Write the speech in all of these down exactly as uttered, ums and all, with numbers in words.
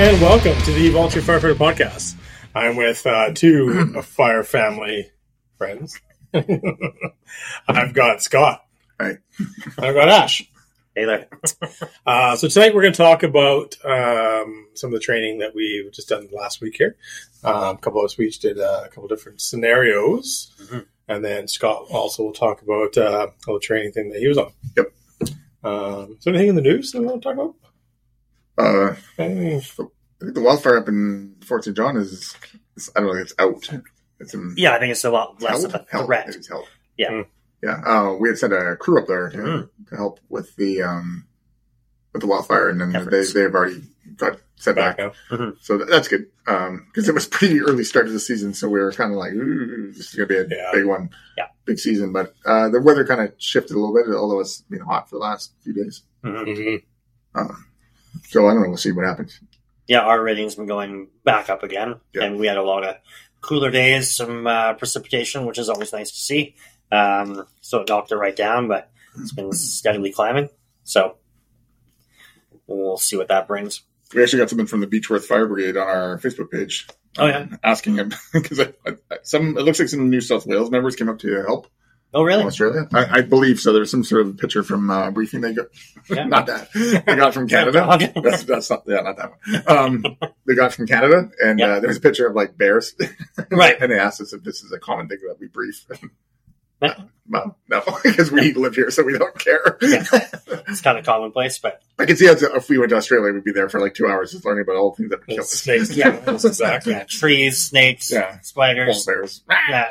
and welcome to the Volunteer Firefighter Podcast. I'm with uh, two fire family friends. I've got Scott. Hi. I've got Ash. Hey there. Uh, so tonight we're going to talk about um, some of the training that we've just done last week here. Um, a couple of us we each did uh, a couple of different scenarios. Mm-hmm. And then Scott also will talk about uh, all the training thing that he was on. Yep. Um, is there anything in the news that we want to talk about? Uh, Anything? I think the wildfire up in Fort Saint John is, is I don't know, it's out. It's in Yeah, I think it's a lot less held? of a Held. threat. It's held. Yeah. Mm. Yeah. Uh, we had sent a crew up there to, Mm. to help with the um, with the wildfire, and then they Efforts. they've already got sent back. Back now. Mhm. So that, that's good because it was pretty early start of the season, so we were kind of like, ooh, this is gonna be a Yeah. big one, Yeah. big season. But uh, the weather kind of shifted a little bit, although it's been hot for the last few days. Mhm. Mm-hmm. Um, so I don't know. We'll see what happens. Yeah, our rating's been going back up again, Yeah. and we had a lot of cooler days, some uh, precipitation, which is always nice to see. Um, so it knocked it right down, but it's been steadily climbing. So we'll see what that brings. We actually got something from the Beechworth Fire Brigade on our Facebook page. Oh, yeah? Asking him because some it looks like some New South Wales members came up to help Oh, really? in Australia. I, I believe so. There's some sort of picture from uh, briefing they got. Yeah. Not that they got from Canada. Okay. That's that's not yeah, not that one. Um, they got from Canada, and Yeah. uh, there's a picture of like bears. Right. And they asked us if this is a common thing that we brief. Yeah. Well, no, because we live here, so we don't care. Yeah. It's kind of commonplace, but I can see how if we went to Australia, we'd be there for like two hours just learning about all the things that would kill us. Snakes. Yeah. That's exactly. yeah, trees, snakes, Yeah. spiders. Polar bears. Yeah.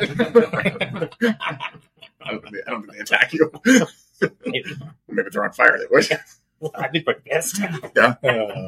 I don't, think they, I don't think they attack you. Maybe. Maybe if they're on fire, they would. I'd be pretty pissed. Yeah. Uh,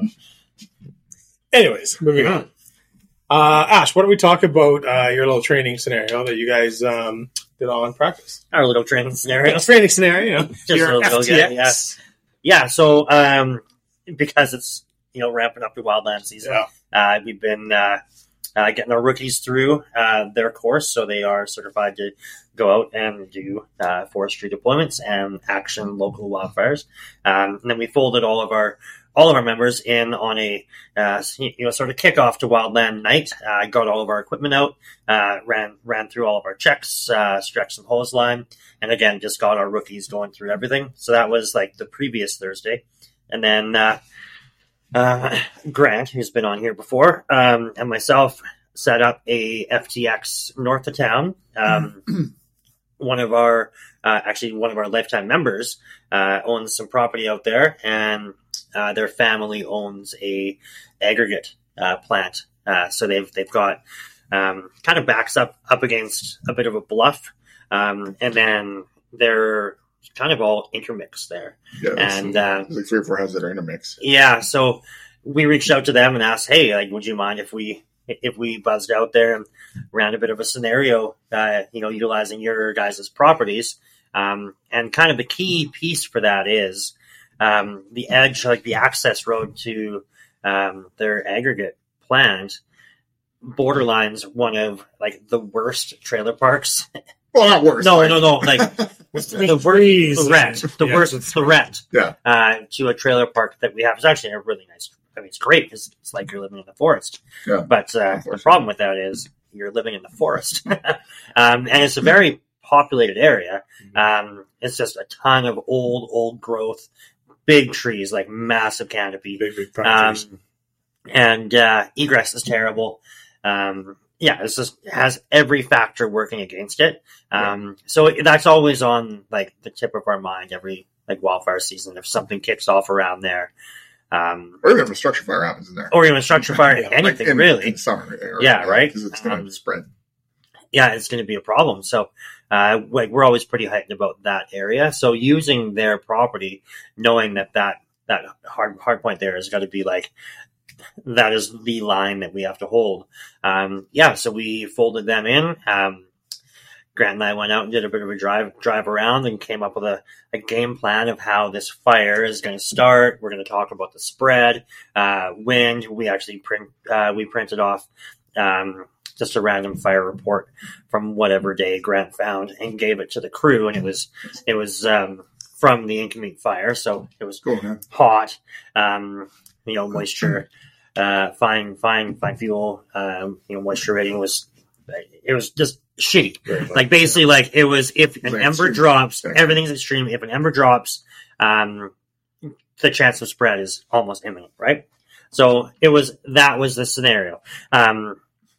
anyways, moving on. Uh, Ash, why don't we talk about uh, your little training scenario that you guys um, did on practice? Our little training scenario. Training scenario, you know, Just your a little F T bit, X. yeah. Yeah, so um, because it's, you know, ramping up to wildland season, Yeah. uh, we've been uh, uh, getting our rookies through uh, their course, so they are certified to go out and do uh, forestry deployments and action local wildfires. Um, and then we folded all of our all of our members in on a uh, you know sort of kickoff to wildland night. I uh, got all of our equipment out, uh, ran ran through all of our checks, uh, stretched some hose line, and again just got our rookies going through everything. So that was like the previous Thursday, and then uh, uh, Grant, who's been on here before, um, and myself set up a F T X north of town. Um, one of our uh, actually one of our lifetime members uh, owns some property out there, and Uh, their family owns a aggregate uh, plant, uh, so they've they've got um, kind of backs up up against a bit of a bluff, um, and then they're kind of all intermixed there. Yeah. And There's, uh, there's like three or four houses that are intermixed. yeah, so we reached out to them and asked, hey, like, would you mind if we if we buzzed out there and ran a bit of a scenario, uh, you know, utilizing your guys' properties, um, and kind of the key piece for that is. Um, the edge, like the access road to um, their aggregate plant, borderlines one of like the worst trailer parks. Well, not worse. No, like- no, no, like the worst threat, the Yeah. worst threat Yeah. uh, to a trailer park that we have. It's actually a really nice. I mean, it's great because it's like you're living in the forest. Yeah. But uh, the problem with that is you're living in the forest, um, and it's a very populated area. Um, it's just a ton of old, old growth. Big trees, like massive canopy. Big, big Um, factories. and uh, egress is terrible. Um, yeah, it's just it has every factor working against it. Um, so it, that's always on like the tip of our mind every like wildfire season if something kicks off around there. Um, Or even if a structure fire happens in there. or even a structure fire, Yeah, like anything Like in, really. In summer. or- Yeah, right? Because it's going to Um, spread. yeah, it's going to be a problem. So, uh, like we're always pretty heightened about that area. So using their property, knowing that that, that hard, hard point there is got to be like, that is the line that we have to hold. Um, yeah, so we folded them in. Um, Grant and I went out and did a bit of a drive, drive around and came up with a, a game plan of how this fire is going to start. We're going to talk about the spread, uh, wind. We actually print, uh, we printed off, um, just a random fire report from whatever day Grant found and gave it to the crew. And it was, it was, um, from the Incomeat fire. So it was Cool, man. hot, um, you know, moisture, uh, fine, fine, fine fuel. Um, you know, moisture rating was, it was just shitty. Very Like basically, like it was if an Like ember extreme. drops, Yeah. everything's extreme. If an ember drops, um, the chance of spread is almost imminent, right? So it was that was the scenario. Um,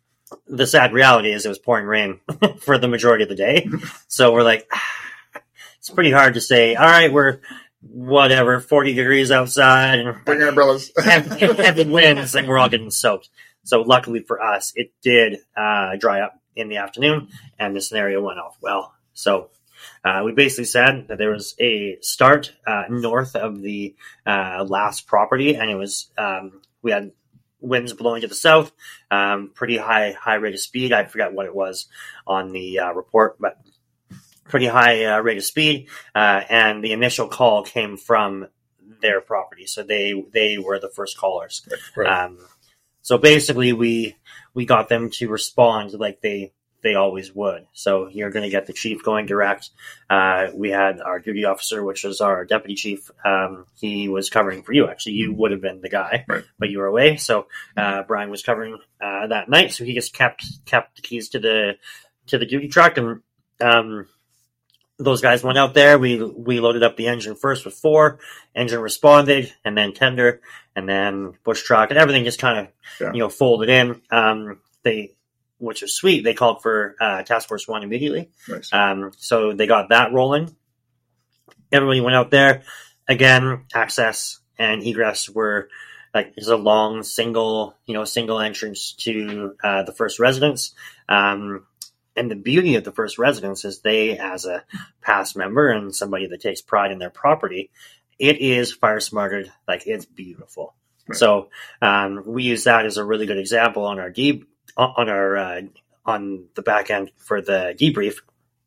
the sad reality is it was pouring rain for the majority of the day. So we're like, ah, it's pretty hard to say, all right, we're whatever, forty degrees outside and Bring your umbrellas. heavy, heavy winds and we're all getting soaked. So luckily for us, it did uh, dry up in the afternoon and the scenario went off well. So uh, we basically said that there was a start uh, north of the uh, last property and it was, um, we had winds blowing to the south, um, pretty high high rate of speed. I forgot what it was on the uh, report, but pretty high uh, rate of speed. Uh, and the initial call came from their property, so they they were the first callers. Right. Um, so basically, we we got them to respond like they they always would. So you're going to get the chief going direct. Uh, we had our duty officer, which was our deputy chief. Um, he was covering for you. Actually, you would have been the guy, Right. but you were away. So uh, Brian was covering uh, that night. So he just kept kept the keys to the to the duty truck, and um, those guys went out there. We we loaded up the engine first with four. Engine responded, and then tender, and then bush truck, and everything just kind of Yeah. you know folded in. Um, they. Which was sweet. They called for uh, Task Force One immediately. Nice. Um, so they got that rolling. Everybody went out there. Again, access and egress were like there's a long single, you know, single entrance to uh, the first residence. Um, and the beauty of the first residence is they, as a past member and somebody that takes pride in their property, it is fire smarted. Like it's beautiful. Right. So um, we use that as a really good example on our deep. on our uh, on the back end for the debrief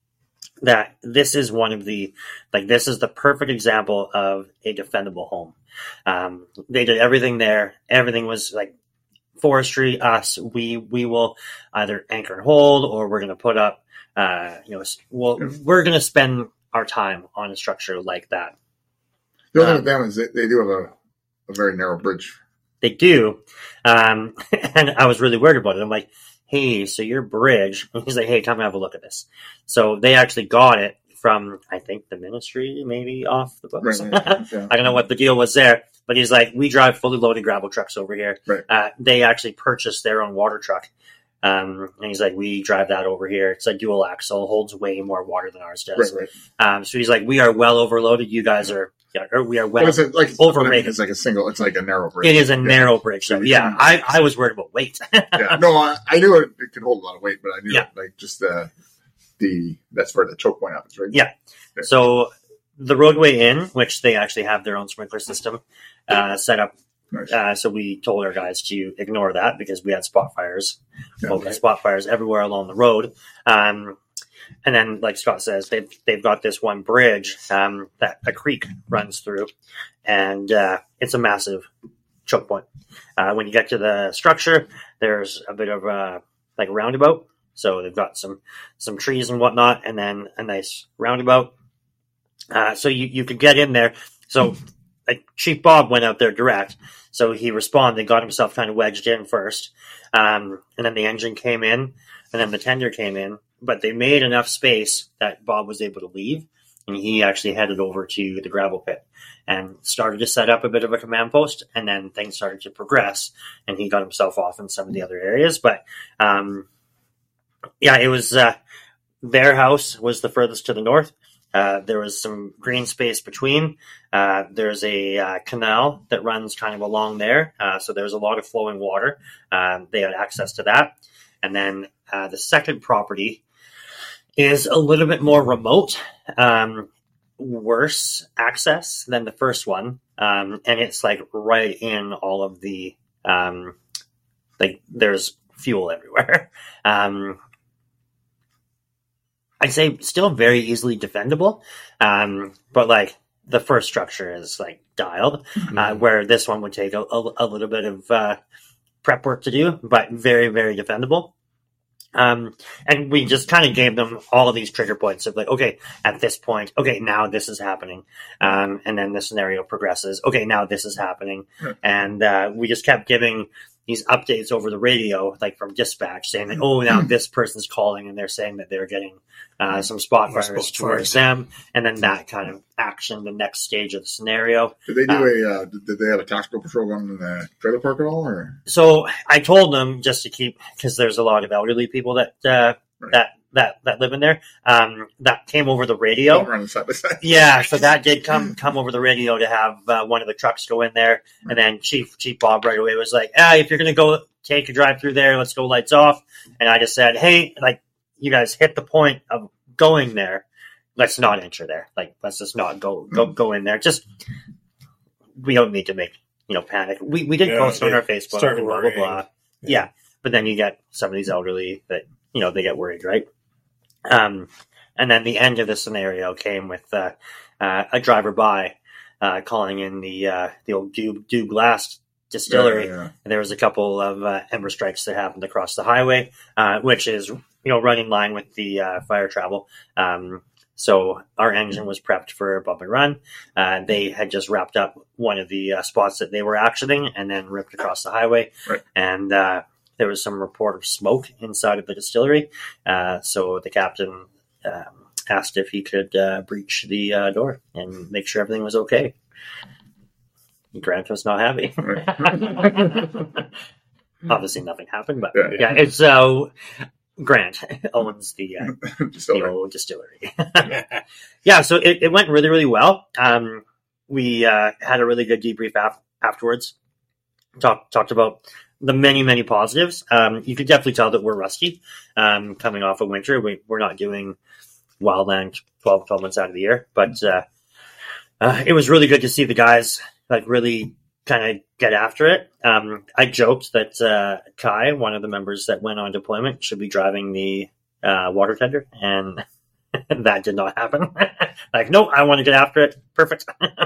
that this is one of the like this is the perfect example of a defendable home. Um, they did everything there. Everything was like forestry. Us, we we will either anchor and hold, or we're going to put up. Uh, you know, well, we're going to spend our time on a structure like that. The only Um, thing with them is they, they do have a, a very narrow bridge. They do. Um, and I was really worried about it. I'm like, hey, so your bridge. And he's like, hey, come have a look at this. So they actually got it from, I think, the ministry, maybe off the books. Right, right, yeah. I don't know what the deal was there. But he's like, we drive fully loaded gravel trucks over here. Right. Uh, they actually purchased their own water truck. Um, and he's like, we drive that over here. It's a dual axle, holds way more water than ours does. Right, right. Um, so he's like, we are well overloaded. You guys are, yeah, or we are well. But it's a, like overrated. It's like a single. It's like a narrow bridge. It is a Yeah. narrow bridge. So yeah, I, I was worried about weight. Yeah. No, I, I knew it, it could hold a lot of weight, but I knew Yeah. like just the the that's where the choke point happens, right? Yeah. So the roadway in, which they actually have their own sprinkler system uh, set up. Nice. Uh, so we told our guys to ignore that because we had spot fires, Yeah. open spot fires everywhere along the road. Um, and then, like Scott says, they've they've got this one bridge um, that a creek runs through, and uh, it's a massive choke point. Uh, when you get to the structure, there's a bit of a like roundabout. So they've got some some trees and whatnot, and then a nice roundabout. Uh, so you you could get in there. So like Chief Bob went out there direct. So he responded, got himself kind of wedged in first. Um, and then the engine came in, and then the tender came in. But they made enough space that Bob was able to leave. And he actually headed over to the gravel pit and started to set up a bit of a command post. And then things started to progress. And he got himself off in some of the other areas. But um, yeah, it was uh, their house was the furthest to the north. Uh, there was some green space between. Uh, there's a uh, canal that runs kind of along there. Uh, so there's a lot of flowing water. Um, they had access to that. And then uh, the second property is a little bit more remote, um, worse access than the first one. Um, and it's like right in all of the, um, like there's fuel everywhere. Um, I'd say still very easily defendable. Um, but like the first structure is like dialed, Mm-hmm. uh, where this one would take a, a, a little bit of, uh, prep work to do, but very, very defendable. Um, and we just kind of gave them all of these trigger points of like, okay, at this point, okay, now this is happening. Um, and then the scenario progresses. Okay, now this is happening. Right. And, uh, we just kept giving these updates over the radio, like from dispatch saying that, oh, now this person's calling and they're saying that they're getting, uh, some spot More fires spot towards fires. them. And then that kind of action, the next stage of the scenario. Did they do Uh, a? Uh, did did they have a tactical patrol gun in the trailer park at all? Or So I told them just to keep, because there's a lot of elderly people that uh, Right. that that that live in there. Um, that came over the radio. don't run side by side? Yeah, so that did come come over the radio to have uh, one of the trucks go in there, and then Chief Chief Bob right away was like, "Ah, if you're gonna go take a drive through there, let's go lights off." And I just said, "Hey, like you guys hit the point of going there. Let's not enter there. Like let's just not go go go in there. Just we don't need to make you know panic. We we did Yeah, post on they our Facebook start and blah blah worrying. blah. Yeah. Yeah, but then you get some of these elderly that you know they get worried, right? Um, and then the end of the scenario came with uh, uh, a driver by uh, calling in the uh, the old Dew, Dew Glass distillery. Yeah, yeah, And there was a couple of uh, ember strikes that happened across the highway, uh, which is you know right in line with the uh, fire travel. Um, so our engine was prepped for a bump and run. Uh, they had just wrapped up one of the uh, spots that they were actioning and then ripped across the highway. Right. And uh, there was some report of smoke inside of the distillery. Uh, so the captain um, asked if he could uh, breach the uh, door and make sure everything was okay. Grant was not happy. Obviously, nothing happened, but Yeah, yeah, it's uh, Grant owns the, uh, yeah. Just so the old distillery. Yeah, so it, it went really, really well. Um, we uh, had a really good debrief af- afterwards. Talked talked about the many, many positives. Um, you could definitely tell that we're rusty um, coming off of winter. We, we're not doing wildland twelve, twelve months out of the year, but uh, uh, it was really good to see the guys like really kind of get after it. Um, I joked that uh, Kai, one of the members that went on deployment, should be driving the uh, water tender, and that did not happen. Like, no, I want to get after it. Perfect.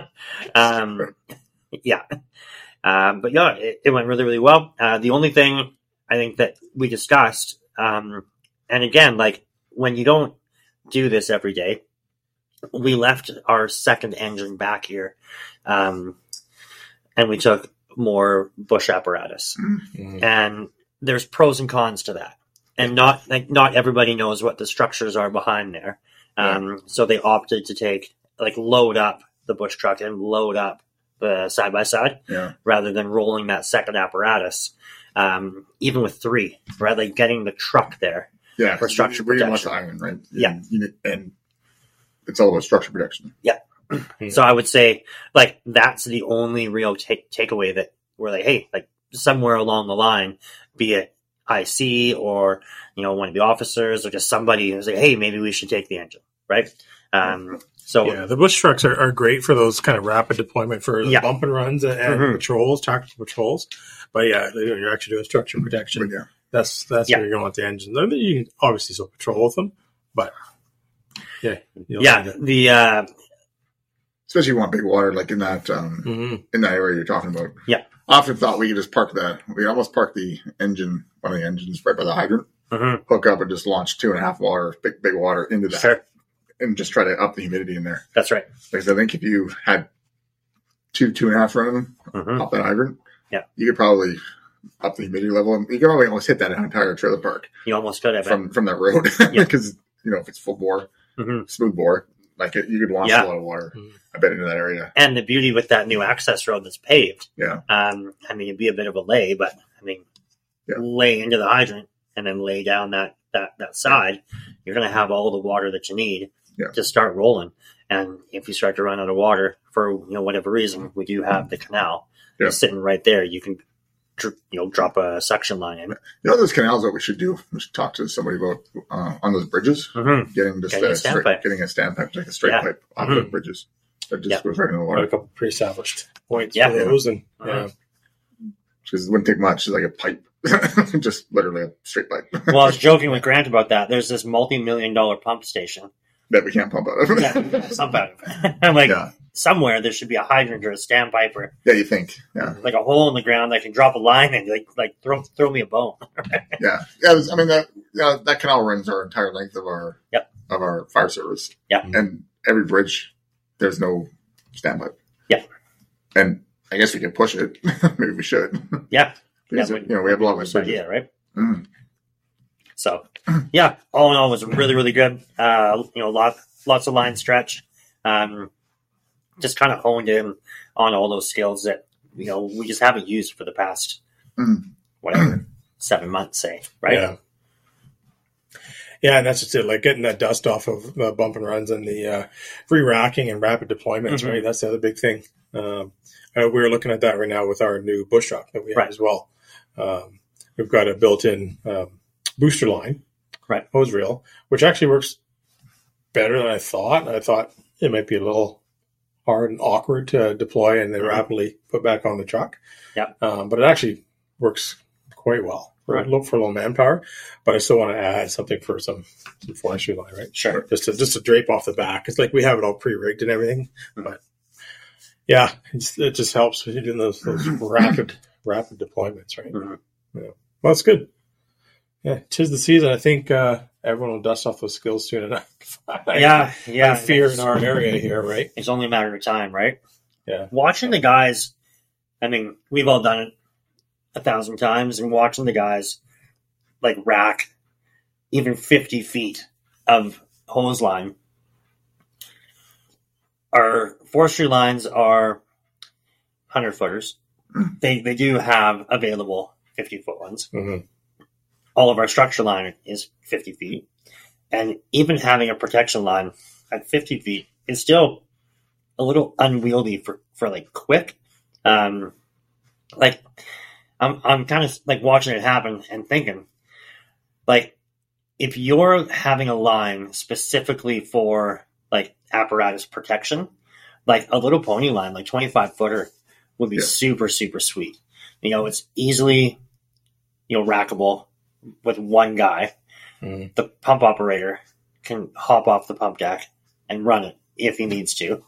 um, yeah. Um, but yeah, it, it went really, really well. Uh, the only thing I think that we discussed, um, and again, like when you don't do this every day, we left our second engine back here, um, and we took more bush apparatus. Mhm. And there's pros and cons to that. And not like not everybody knows what the structures are behind there. Um, so they opted to take like load up the bush truck and load up the side by side Yeah. rather than rolling that second apparatus. Um, even with three, rather than getting the truck there. Yeah. For structure we didn't want protection. the iron, right? Yeah. You need- and it's all about structure protection. So I would say like that's the only real take takeaway that we're like, hey, like somewhere along the line, be it I C or you know one of the officers or just somebody who's like, hey, maybe we should take the engine, right? Um, so Yeah, the bush trucks are, are great for those kind of rapid deployment for Yeah. bump and runs and, and Mhm. patrols, tactical patrols. But yeah, you're actually doing structure But protection. yeah. That's that's Yeah. where you're going with the engine. Then you can obviously still patrol with them, but yeah, you don't yeah, need to- the uh, Especially if you want big water, like in that um, Mhm. in that area you're talking about. Yeah. I often thought we could just park the we almost park the engine, one of the engines right by the hydrant, mhm, hook up and just launch two and a half water, big big water into that, sure, and just try to up the humidity in there. that's right. Because I think if you had two two and a half running them Mhm. off that hydrant, Yeah. you could probably up the humidity level, and you could probably almost hit that entire trailer park You almost could have it. from from that road. Yeah. Because you know if it's full bore, Mhm. smooth bore, like it, you could launch Yeah. a lot of water. Mhm. I bet into that area. And the beauty with that new access road that's paved, Yeah. um, I mean, it'd be a bit of a lay, but I mean, Yeah. lay into the hydrant and then lay down that, that, that side, you're going to have all the water that you need Yeah. to start rolling. And if you start to run out of water for, you know, whatever reason, we do have the canal Yeah. It's sitting right there. You can, dr- you know, drop a suction line in. You know those canals that we should do? We should talk to somebody about uh, on those bridges, Mm-hmm. getting just Getting a a standpipe. straight, getting a standpipe, like a straight Yeah. pipe off Mhm. the bridges that just Yeah. goes right in the Got a water. couple pre-established points Yeah. for those, and Uh-huh. yeah, Because it wouldn't take much, it's like a pipe, just literally a straight pipe Well, I was joking with Grant about that. There's this multi-million dollar pump station. that we can't pump out of. Yeah, some out of it. I'm like, yeah, somewhere there should be a hydrant or a standpipe or yeah, you think, yeah, like a hole in the ground that I can drop a line and like like throw throw me a bone. yeah, yeah. it was- I mean, that uh, that canal runs our entire length of our Yep. of our fire service. Yep. And every bridge, there's no standby. Yeah. And I guess we can push it. Maybe we should. Yeah. Because, yeah, you know, we have a lot of good idea, right? Mm. So, yeah, all in all, it was really, really good. Uh, you know, lot, lots of line stretch. Um, just kind of honed in on all those skills that, you know, we just haven't used for the past, Mm. whatever, seven months, say, right? Yeah. Yeah, and that's just it. Like getting that dust off of uh, bump and runs and the uh, free racking and rapid deployments, Mhm. right? That's the other big thing. Um, uh, we're looking at that right now with our new bush truck that we have Right. as well. Um, we've got a built-in um, booster line, Right. hose reel, which actually works better than I thought. I thought it might be a little hard and awkward to deploy and then Mhm. rapidly put back on the truck. Yeah. Um, but it actually works quite well for, Right. look for low manpower. But I still want to add something for some, some forestry line, right? Sure. Just to just to drape off the back. It's like we have it all pre-rigged and everything, Mhm. but yeah, it's, it just helps with doing those those rapid rapid deployments, right? Mhm. Yeah, well, it's good. Yeah, 'tis the season. I think uh, everyone will dust off those skills soon enough. I, Yeah, yeah. I fear it's- in our area here, right? It's only a matter of time, right? Yeah. Watching the guys, I mean, we've all done it a thousand times, and watching the guys like rack even fifty feet of hose line. Our forestry lines are hundred footers. They they do have available fifty foot ones. hmm All of our structure line is fifty feet, and even having a protection line at fifty feet is still a little unwieldy for, for like quick. Um, like I'm I'm kind of like watching it happen and thinking, like, if you're having a line specifically for like apparatus protection, like a little pony line, like twenty-five footer, would be Yeah. super super sweet. You know, it's easily, you know, rackable with one guy. Mhm. The pump operator can hop off the pump deck and run it if he needs to.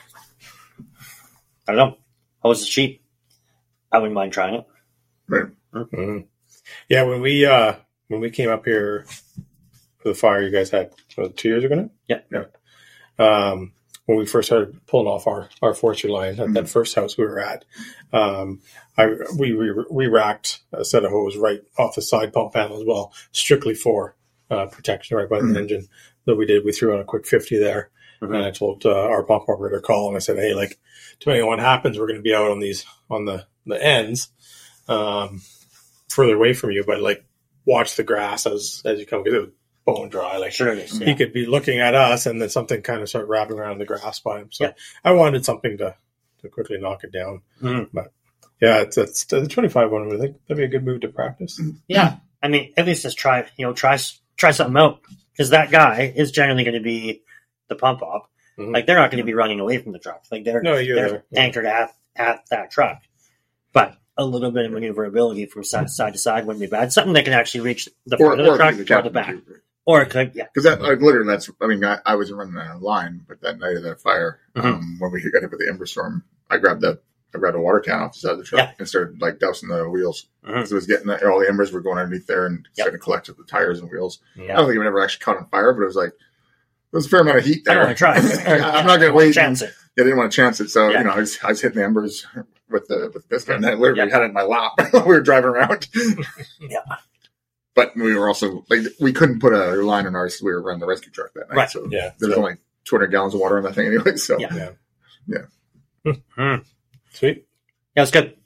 I don't know. Hose is cheap. I wouldn't mind trying it. Right. hmm Yeah, when we uh, when we came up here for the fire, you guys had what, two years ago now. Yeah. Yeah. Um, when we first started pulling off our, our forestry line at that first house we were at, um, I we we, we racked a set of hose right off the side pump panel as well, strictly for uh, protection right by the Mhm. engine. That we did. We threw on a quick fifty there, Mhm. and I told uh, our pump operator call, and I said, "Hey, like, depending on what happens, we're going to be out on these on the the ends, um, further away from you, but like watch the grass as as you come because it was bone dry. Like Sure it is. he Yeah. could be looking at us, and then something kind of start wrapping around the grass by him. So Yeah. I wanted something to to quickly knock it down. Mhm. But yeah, it's, it's the twenty-five one. I think that'd be a good move to practice. Yeah. I mean, at least just try, you know, try try something out, because that guy is generally going to be the pump op. Mhm. Like, they're not going to be running away from the truck. Like, they're No, you're they're there. Yeah. anchored at at that truck. But a little bit of maneuverability from side, side to side wouldn't be bad. Something that can actually reach the Or, front of the or truck the or the captain back. too. Or it could, yeah. Because that, like, literally, that's, I mean, I, I wasn't running out of line, but that night of that fire, Mhm. um, when we got hit with the ember storm, I grabbed the, I grabbed a water can off the side of the truck Yeah. and started, like, dousing the wheels. Mhm. So it was getting, all the embers were going underneath there and Yep. starting to collect with the tires and wheels. Yeah. I don't think it ever actually caught on fire, but it was like, there was a fair amount of heat I there. don't want to try. I'm not going to wait. Chance it. I didn't want to chance it. So, Yeah. you know, I was, I was hitting the embers with the, with this, and I literally Yeah. had it in my lap while we were driving around. Yeah. But we were also, like, we couldn't put a line on ours. So we were running the rescue truck that night. Right. So Yeah. there's only two hundred gallons of water in that thing anyway. So, Yeah. Yeah. Yeah. Hmm. Sweet. Yeah, it's good.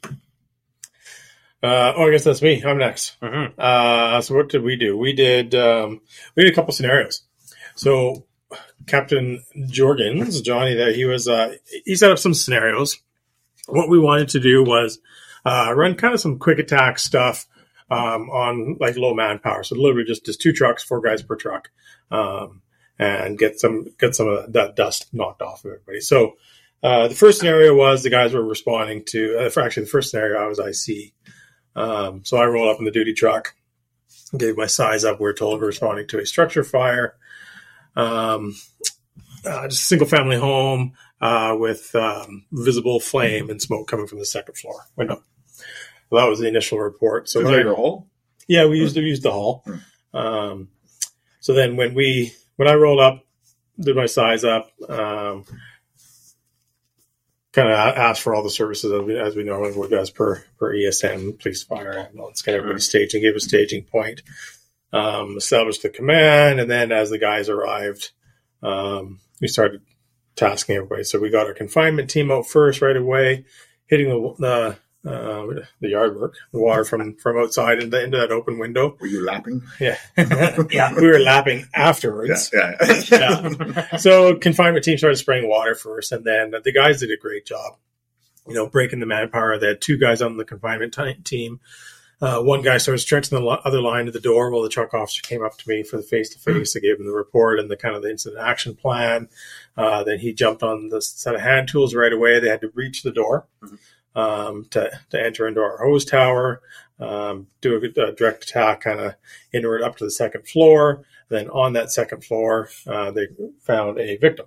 Uh, oh, I guess that's me. I'm next. Mm-hmm. Uh, so what did we do? We did um, we did a couple scenarios. So Captain Jorgens, Johnny, there he was. Uh, he set up some scenarios. What we wanted to do was uh, run kind of some quick attack stuff um, on like low manpower. So literally just just two trucks, four guys per truck, um, and get some get some of that dust knocked off of everybody. So uh, the first scenario was the guys were responding to. Uh, for actually, the first scenario I was I C. Um, so I rolled up in the duty truck, gave my size up. We were told we're responding to a structure fire, um, uh, just a single family home uh, with um, visible flame and smoke coming from the second floor window. So that was the initial report. So is I- that your hole? yeah, we used we used the hall. Um, so then when we when I rolled up, did my size up, um, kind of asked for all the services as we, as we normally would as per per E S N, police, fire, ambulance, get everybody staging, gave a staging point, um, established the command, and then as the guys arrived, um, we started tasking everybody. So we got our confinement team out first right away, hitting the the, uh, the yard work, the water from, from outside into, into that open window. Were you lapping? Yeah. Yeah, we were lapping afterwards. Yeah, yeah. Yeah. So confinement team started spraying water first, and then the guys did a great job, you know, breaking the manpower. They had two guys on the confinement t- team. Uh, one guy started stretching the lo- other line to the door while the truck officer came up to me for the face-to-face. I gave him the report and the kind of the incident action plan. Uh, then he jumped on the set of hand tools right away. They had to reach the door um, to, to enter into our hose tower, um, do a, a direct attack kind of inward up to the second floor. Then on that second floor, uh, they found a victim.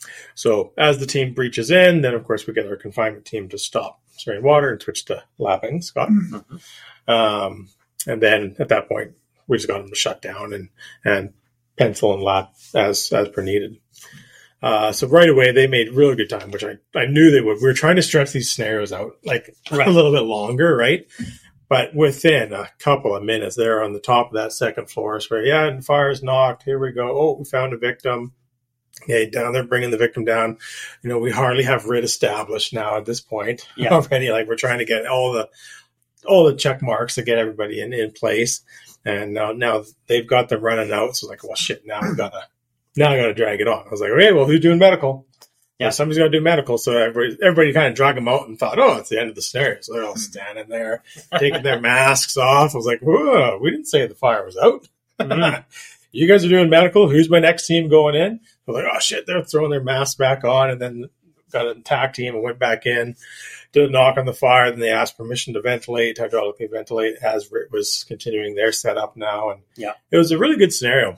So as the team breaches in, then of course we get our confinement team to stop spraying water and switch to lapping, Scott. Mm-hmm. Um, and then at that point, we just got them to shut down and, and pencil and lap as, as per needed. Uh, so right away, they made really good time, which I, I knew they would. We were trying to stretch these scenarios out like right. a little bit longer, right? But within a couple of minutes, they're on the top of that second floor. So yeah, and fire's knocked. Here we go. Oh, we found a victim. Okay, down there, bringing the victim down. You know, we hardly have R I T established now at this point yeah. already. Like we're trying to get all the all the check marks to get everybody in, in place. And now, now they've got them running out. So like, well, shit, now we gotta, now I gotta drag it on. I was like, okay, well, who's doing medical? Yeah, well, somebody's got to do medical. So everybody, everybody kind of dragged them out and thought, oh, it's the end of the scenario. So they're all standing there, taking their masks off. I was like, whoa, we didn't say the fire was out. Mm-hmm. You guys are doing medical. Who's my next team going in? We're like, oh shit, they're throwing their masks back on, and then got an attack team and went back in, did a knock on the fire. Then they asked permission to ventilate, hydraulically ventilate, as R I T was continuing their setup now. And yeah, it was a really good scenario.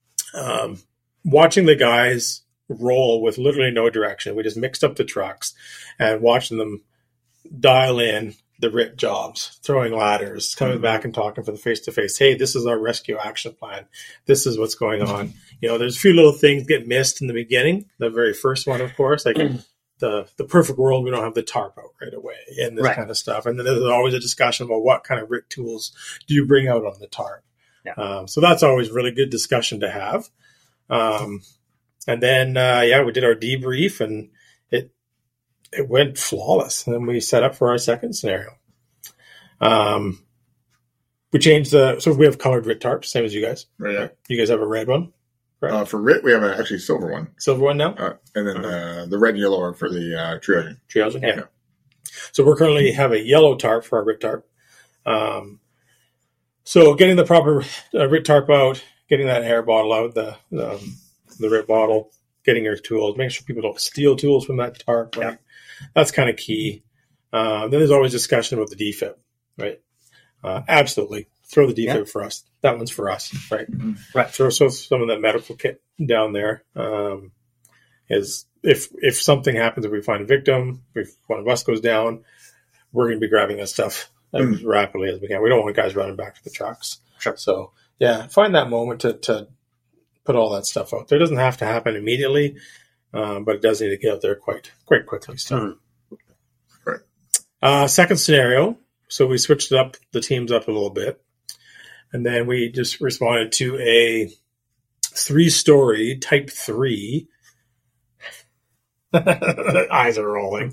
Um, watching the guys roll with literally no direction. We just mixed up the trucks and watching them dial in the R I T jobs, throwing ladders, coming mm-hmm. back and talking for the face-to-face. Hey, this is our rescue action plan. This is what's going on. You know, there's a few little things get missed in the beginning. The very first one, of course, like the the perfect world, we don't have the tarp out right away and this right. kind of stuff. And then there's always a discussion about what kind of R I T tools do you bring out on the tarp. Yeah. Um, so that's always really good discussion to have. Um, and then, uh, yeah, we did our debrief and it it went flawless. And then we set up for our second scenario. Um, we changed the, so we have colored R I T tarps, same as you guys. Right, yeah. You guys have a red one? Right. Uh, for R I T, we have an actually silver one. Silver one now? Uh, and then uh, the red and yellow are for the uh, triaging. Triaging, yeah. yeah. So we're currently have a yellow tarp for our R I T tarp. Um, so getting the proper uh, R I T tarp out, getting that air bottle out, the the, the R I T bottle, getting your tools, making sure people don't steal tools from that tarp. Right? Yeah. That's kind of key. Uh, then there's always discussion about the D F I B, right? Uh, absolutely. Throw the D F I B yeah. for us. That one's for us, right? Mm-hmm. Right. So, so some of that medical kit down there um, is if if something happens, if we find a victim, if one of us goes down, we're going to be grabbing that stuff mm-hmm. as rapidly as we can. We don't want guys running back to the trucks. Sure. So, yeah, find that moment to, to put all that stuff out there. It doesn't have to happen immediately, um, but it does need to get out there quite quite quickly. So, mm-hmm. right. Uh, second scenario. So we switched it up, the teams up a little bit. And then we just responded to a three-story type three. Eyes are rolling.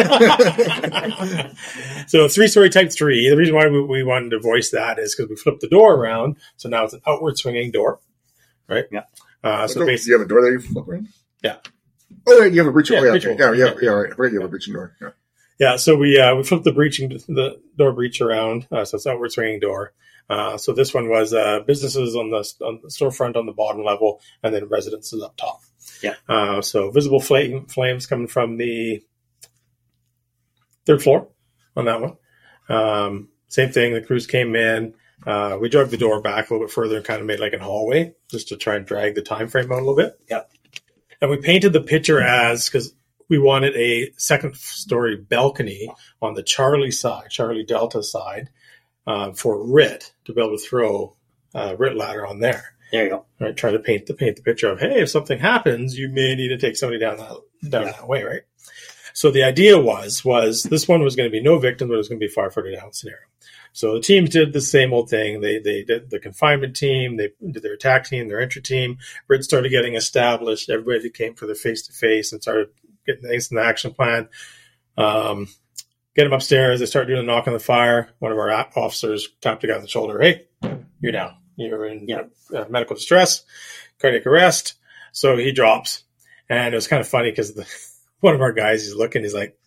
So three-story type three. The reason why we, we wanted to voice that is because we flipped the door around. So now it's an outward swinging door. Right? Yeah. Uh, so do basically, you have a door that you flip around? Yeah. Oh, right. You have a breaching door. Yeah, breaching yeah, yeah, yeah, yeah, right. Right. You have a breaching door. Yeah. Yeah, so we uh, we flipped the breaching the door breach around, uh, so it's outward swinging door. Uh, so this one was uh, businesses on the on the storefront on the bottom level, and then residences up top. Yeah. Uh, so visible flame flames coming from the third floor on that one. Um, same thing. The crews came in. Uh, we drug the door back a little bit further and kind of made like a hallway just to try and drag the time frame out a little bit. Yeah. And we painted the picture as because. We wanted a second story balcony on the Charlie side, Charlie Delta side, uh, for R I T to be able to throw uh, R I T ladder on there. There you go. Right, trying to paint the paint the picture of, hey, if something happens, you may need to take somebody down that down Yeah. that way, right? So the idea was was this one was going to be no victim, but it was going to be firefighter down scenario. So the teams did the same old thing. They they did the confinement team, they did their attack team, their entry team. R I T started getting established. Everybody came for their face to face and started getting things in the action plan. Um, get them upstairs. They start doing a knock on the fire. One of our officers tapped the guy on the shoulder. Hey, you're down. You're in Yeah. uh, medical distress, cardiac arrest. So he drops. And it was kind of funny because one of our guys, he's looking, he's like,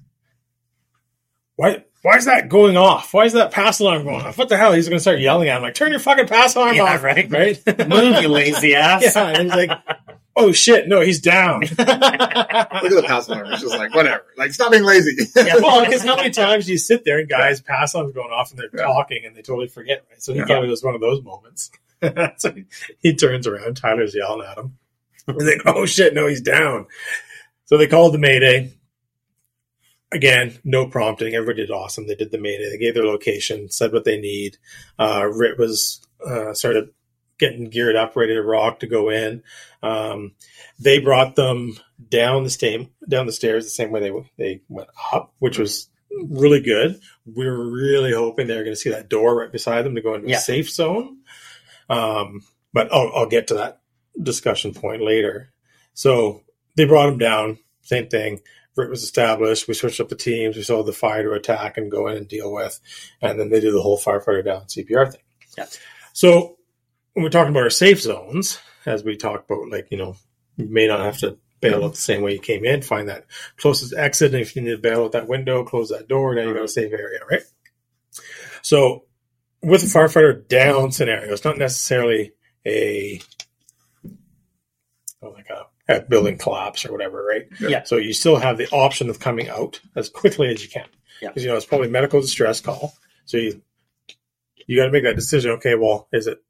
why, why is that going off? Why is that pass alarm going off? What the hell? He's going to start yelling at him like, turn your fucking pass alarm Yeah, off. right. Right? Move, you lazy ass. Yeah. And he's like, oh shit, no, he's down. Look at the pass alarm. It's just like, whatever. Like, stop being lazy. Yeah. Well, because how many times do you sit there and guys pass alarms going off and they're Yeah. talking and they totally forget, right? So he Yeah. probably was one of those moments. So he, he turns around, Tyler's yelling at him. He's like, oh shit, no, he's down. So they called the Mayday. Again, no prompting. Everybody did awesome. They did the Mayday. They gave their location, said what they need. Uh, R I T was uh, started getting geared up, ready to rock to go in. Um, they brought them down the sta- down the stairs the same way they they went up, which was really good. We were really hoping they were going to see that door right beside them to go into Yeah. a safe zone. Um, but I'll, I'll get to that discussion point later. So they brought them down. Same thing. R I T was established. We switched up the teams. We saw the fire to attack and go in and deal with. And then they did the whole firefighter down C P R thing. Yeah. So when we're talking about our safe zones, as we talk about, like, you know, you may not have to bail out the same way you came in. Find that closest exit. And if you need to bail out that window, close that door. Then you got a safe area, right? So with a firefighter down scenario, it's not necessarily a oh, like a, a building collapse or whatever, right? Yeah. So you still have the option of coming out as quickly as you can. Yeah. Because, you know, it's probably medical distress call. So you you got to make that decision. Okay, well, is it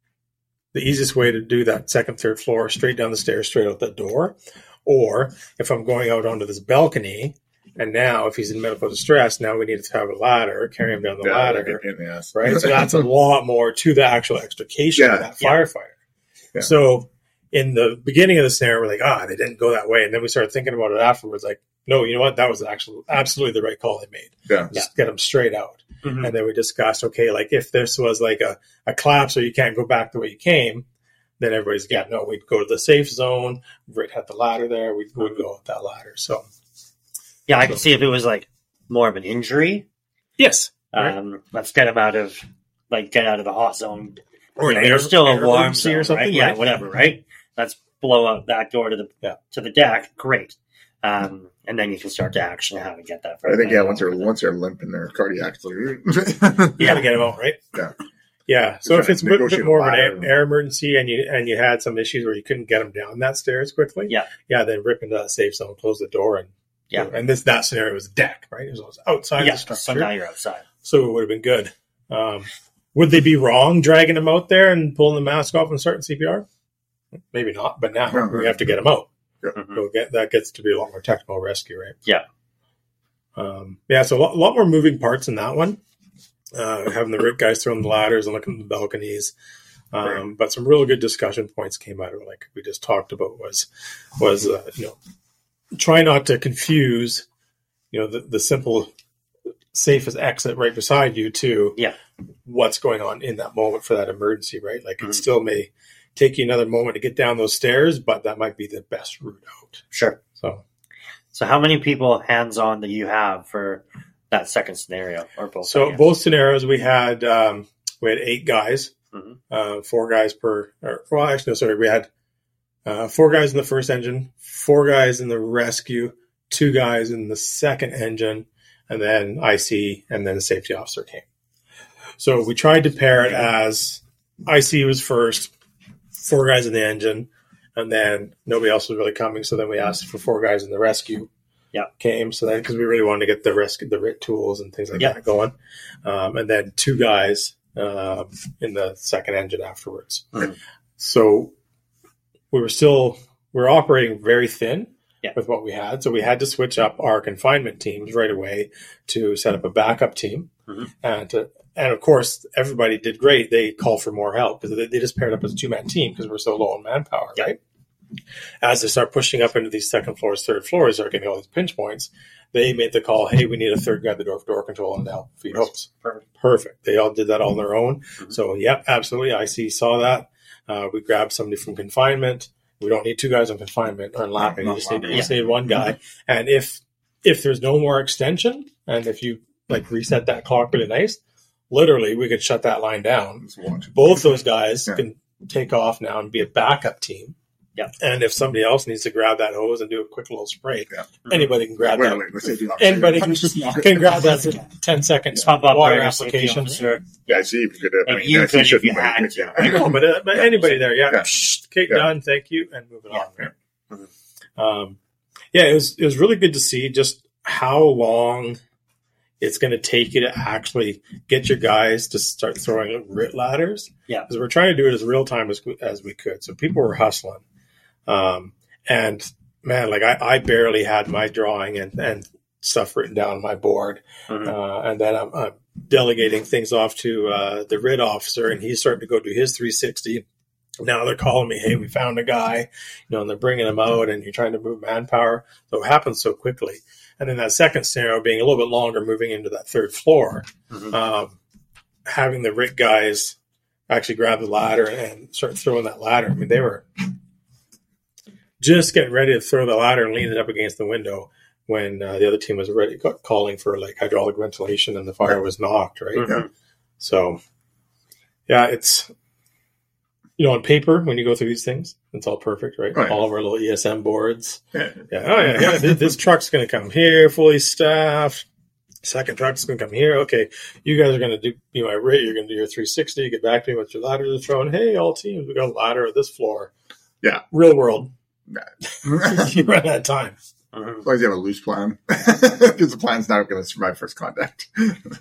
the easiest way to do that second, third floor, straight down the stairs, straight out the door? Or if I'm going out onto this balcony, and now if he's in medical distress, now we need to have a ladder, carry him down the Yeah, ladder, like a pain in the ass. right? So that's a lot more to the actual extrication Yeah. of that Yeah. firefighter. Yeah. So in the beginning of the scenario, we're like, ah, they didn't go that way. And then we started thinking about it afterwards, like, no, you know what? That was actually absolutely the right call they made. Yeah. Just get them straight out. Mhm. And then we discussed, okay, like if this was like a, a collapse or you can't go back the way you came, then everybody's, yeah, no, we'd go to the safe zone. We'd have the ladder there. We'd, we'd go with that ladder. So, Yeah, I can see if it was like more of an injury. yes. Right. Um, let's get him out of like get out of the hot zone. Or an Yeah, air, there's still a air warm emergency zone, or something. right? Yeah, right? whatever, right? Let's blow out that door to the Yeah. to the deck. Great. Um, and then you can start to action how to get that. I think, yeah, once they're they're, once they're limp and they're cardiac, it's like, You got to get them out, right? Yeah. Yeah. So You're if it's a trying to bit, bit negotiate more of a an ladder. air, air emergency and you and you had some issues where you couldn't get them down that stairs quickly, Yeah. yeah, then rip into that safe zone, close the door, and Yeah. and this that scenario was deck, right? It was outside yeah. the So structure, now you're outside. so it would have been good. Um, would they be wrong dragging them out there and pulling the mask off and starting C P R? Maybe not, but now No, we have to get them out. Mhm. So get, that gets to be a lot more technical rescue, right? Yeah. Um, yeah, so a lot, a lot more moving parts in that one. Uh, having the R I T guys throwing the ladders and looking at the balconies. Um, Right. But some really good discussion points came out of it, like we just talked about, was, was uh, you know, try not to confuse, you know, the, the simple safest exit right beside you to Yeah. what's going on in that moment for that emergency, right? Like Mhm. it still may take you another moment to get down those stairs, but that might be the best route out. Sure. So So how many people hands on do you have for that second scenario or both? I So guess? both scenarios, we had um, we had eight guys, Mhm. uh, four guys per. Or, well, actually, no, sorry, we had uh, four guys in the first engine, four guys in the rescue, two guys in the second engine, and then I C, and then the safety officer came. So we tried to pair it as I C was first, four guys in the engine, and then nobody else was really coming. So then we asked for four guys in the rescue. Yeah. Came so then because we really wanted to get the rescue, the R I T tools and things like Yeah. that going, um, and then two guys um, in the second engine afterwards. Mhm. So we were still we were operating very thin Yeah. with what we had, so we had to switch up our confinement teams right away to set up a backup team Mhm. and to and of course, everybody did great. They called for more help because they, they just paired up as a two-man team because we're so low on manpower, Yeah. right? As they start pushing up into these second floors, third floors, they're getting all these pinch points. They made the call, hey, we need a third guy at the door for door control and help feed hose. Perfect. Perfect. They all did that all on their own. Mhm. So, yep, absolutely. I C saw that. Uh, we grabbed somebody from confinement. We don't need two guys on confinement or lapping. Not We just need, lapping, we just need one guy. And if if there's no more extension, and if you like reset that clock really nice, literally we could shut that line down. Just watch. Both those guys Yeah. can take off now and be a backup team. Yeah. And if somebody else needs to grab that hose and do a quick little spray, Yeah. anybody can grab Wait, that. wait, let's say the Anybody can, Just knock it. can grab that for ten seconds Pump up water our safety application. officer. Yeah, I see. If you could, uh, I Like mean, you I see could if shouldn't, you but had could, to. yeah. I know, but, uh, but Yeah. anybody there, yeah, Yeah. Psst, okay, Yeah. done, thank you, and moving Yeah. on. Right? Mhm. Um, yeah, it was it was really good to see just how long it's going to take you to actually get your guys to start throwing RIT ladders. Yeah. Because we're trying to do it as real time as as we could. So people were hustling, um, and man, like I, I barely had my drawing and and stuff written down on my board, Mhm. uh, and then I'm, I'm delegating things off to uh, the RIT officer, and he's starting to go do his three sixty. Now they're calling me, hey, we found a guy, you know, and they're bringing him out, and you're trying to move manpower. So it happens so quickly. And then that second scenario being a little bit longer, moving into that third floor, Mhm. um, having the RIT guys actually grab the ladder and start throwing that ladder. I mean, they were just getting ready to throw the ladder and lean it up against the window when uh, the other team was ready, calling for like hydraulic ventilation, and the fire was knocked, right? Mhm. So, yeah, it's, you know, on paper, when you go through these things, it's all perfect, right? Oh, yeah. All of our little E S M boards. Yeah. Yeah. Oh, yeah. yeah. This, this truck's going to come here, fully staffed. Second truck's going to come here. Okay. You guys are going to do, be my RIT. You're going to do your three sixty. You get back to me with your ladder to throw. And hey, all teams, we got a ladder at this floor. Yeah. Real world. As You run out of time. Mhm. long as you have a loose plan, because the plan's not going to survive first contact.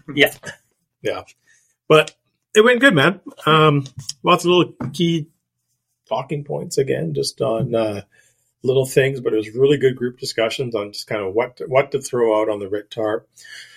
Yeah. But it went good, man. Um, lots of little key talking points again, just on uh, little things, but it was really good group discussions on just kind of what to, what to throw out on the RIT tarp.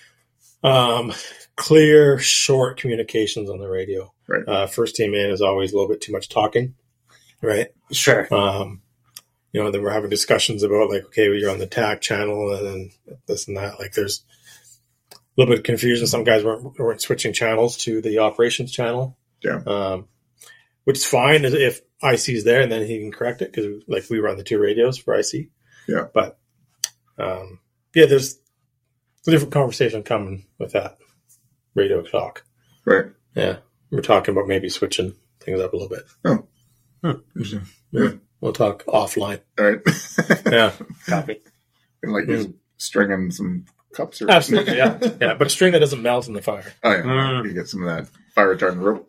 Um, clear, short communications on the radio. Right. Uh, first team in is always a little bit too much talking, right? Sure. Um, you know, then we're having discussions about like, okay, well, you're on the T A C channel and then this and that. Like, there's a little bit of confusion. Some guys weren't, weren't switching channels to the operations channel. Yeah. Um, which is fine if I C is there and then he can correct it because like we run the two radios for I C. Yeah. But um, yeah, there's a different conversation coming with that radio talk. Right. Yeah. We're talking about maybe switching things up a little bit. Oh. Hmm. Interesting. Yeah. We'll talk offline. All right. Yeah. Copy. And like Mm. just stringing some cups or Absolutely. Yeah. Yeah. But a string that doesn't melt in the fire. Oh yeah. Mm. You get some of that fire retardant rope.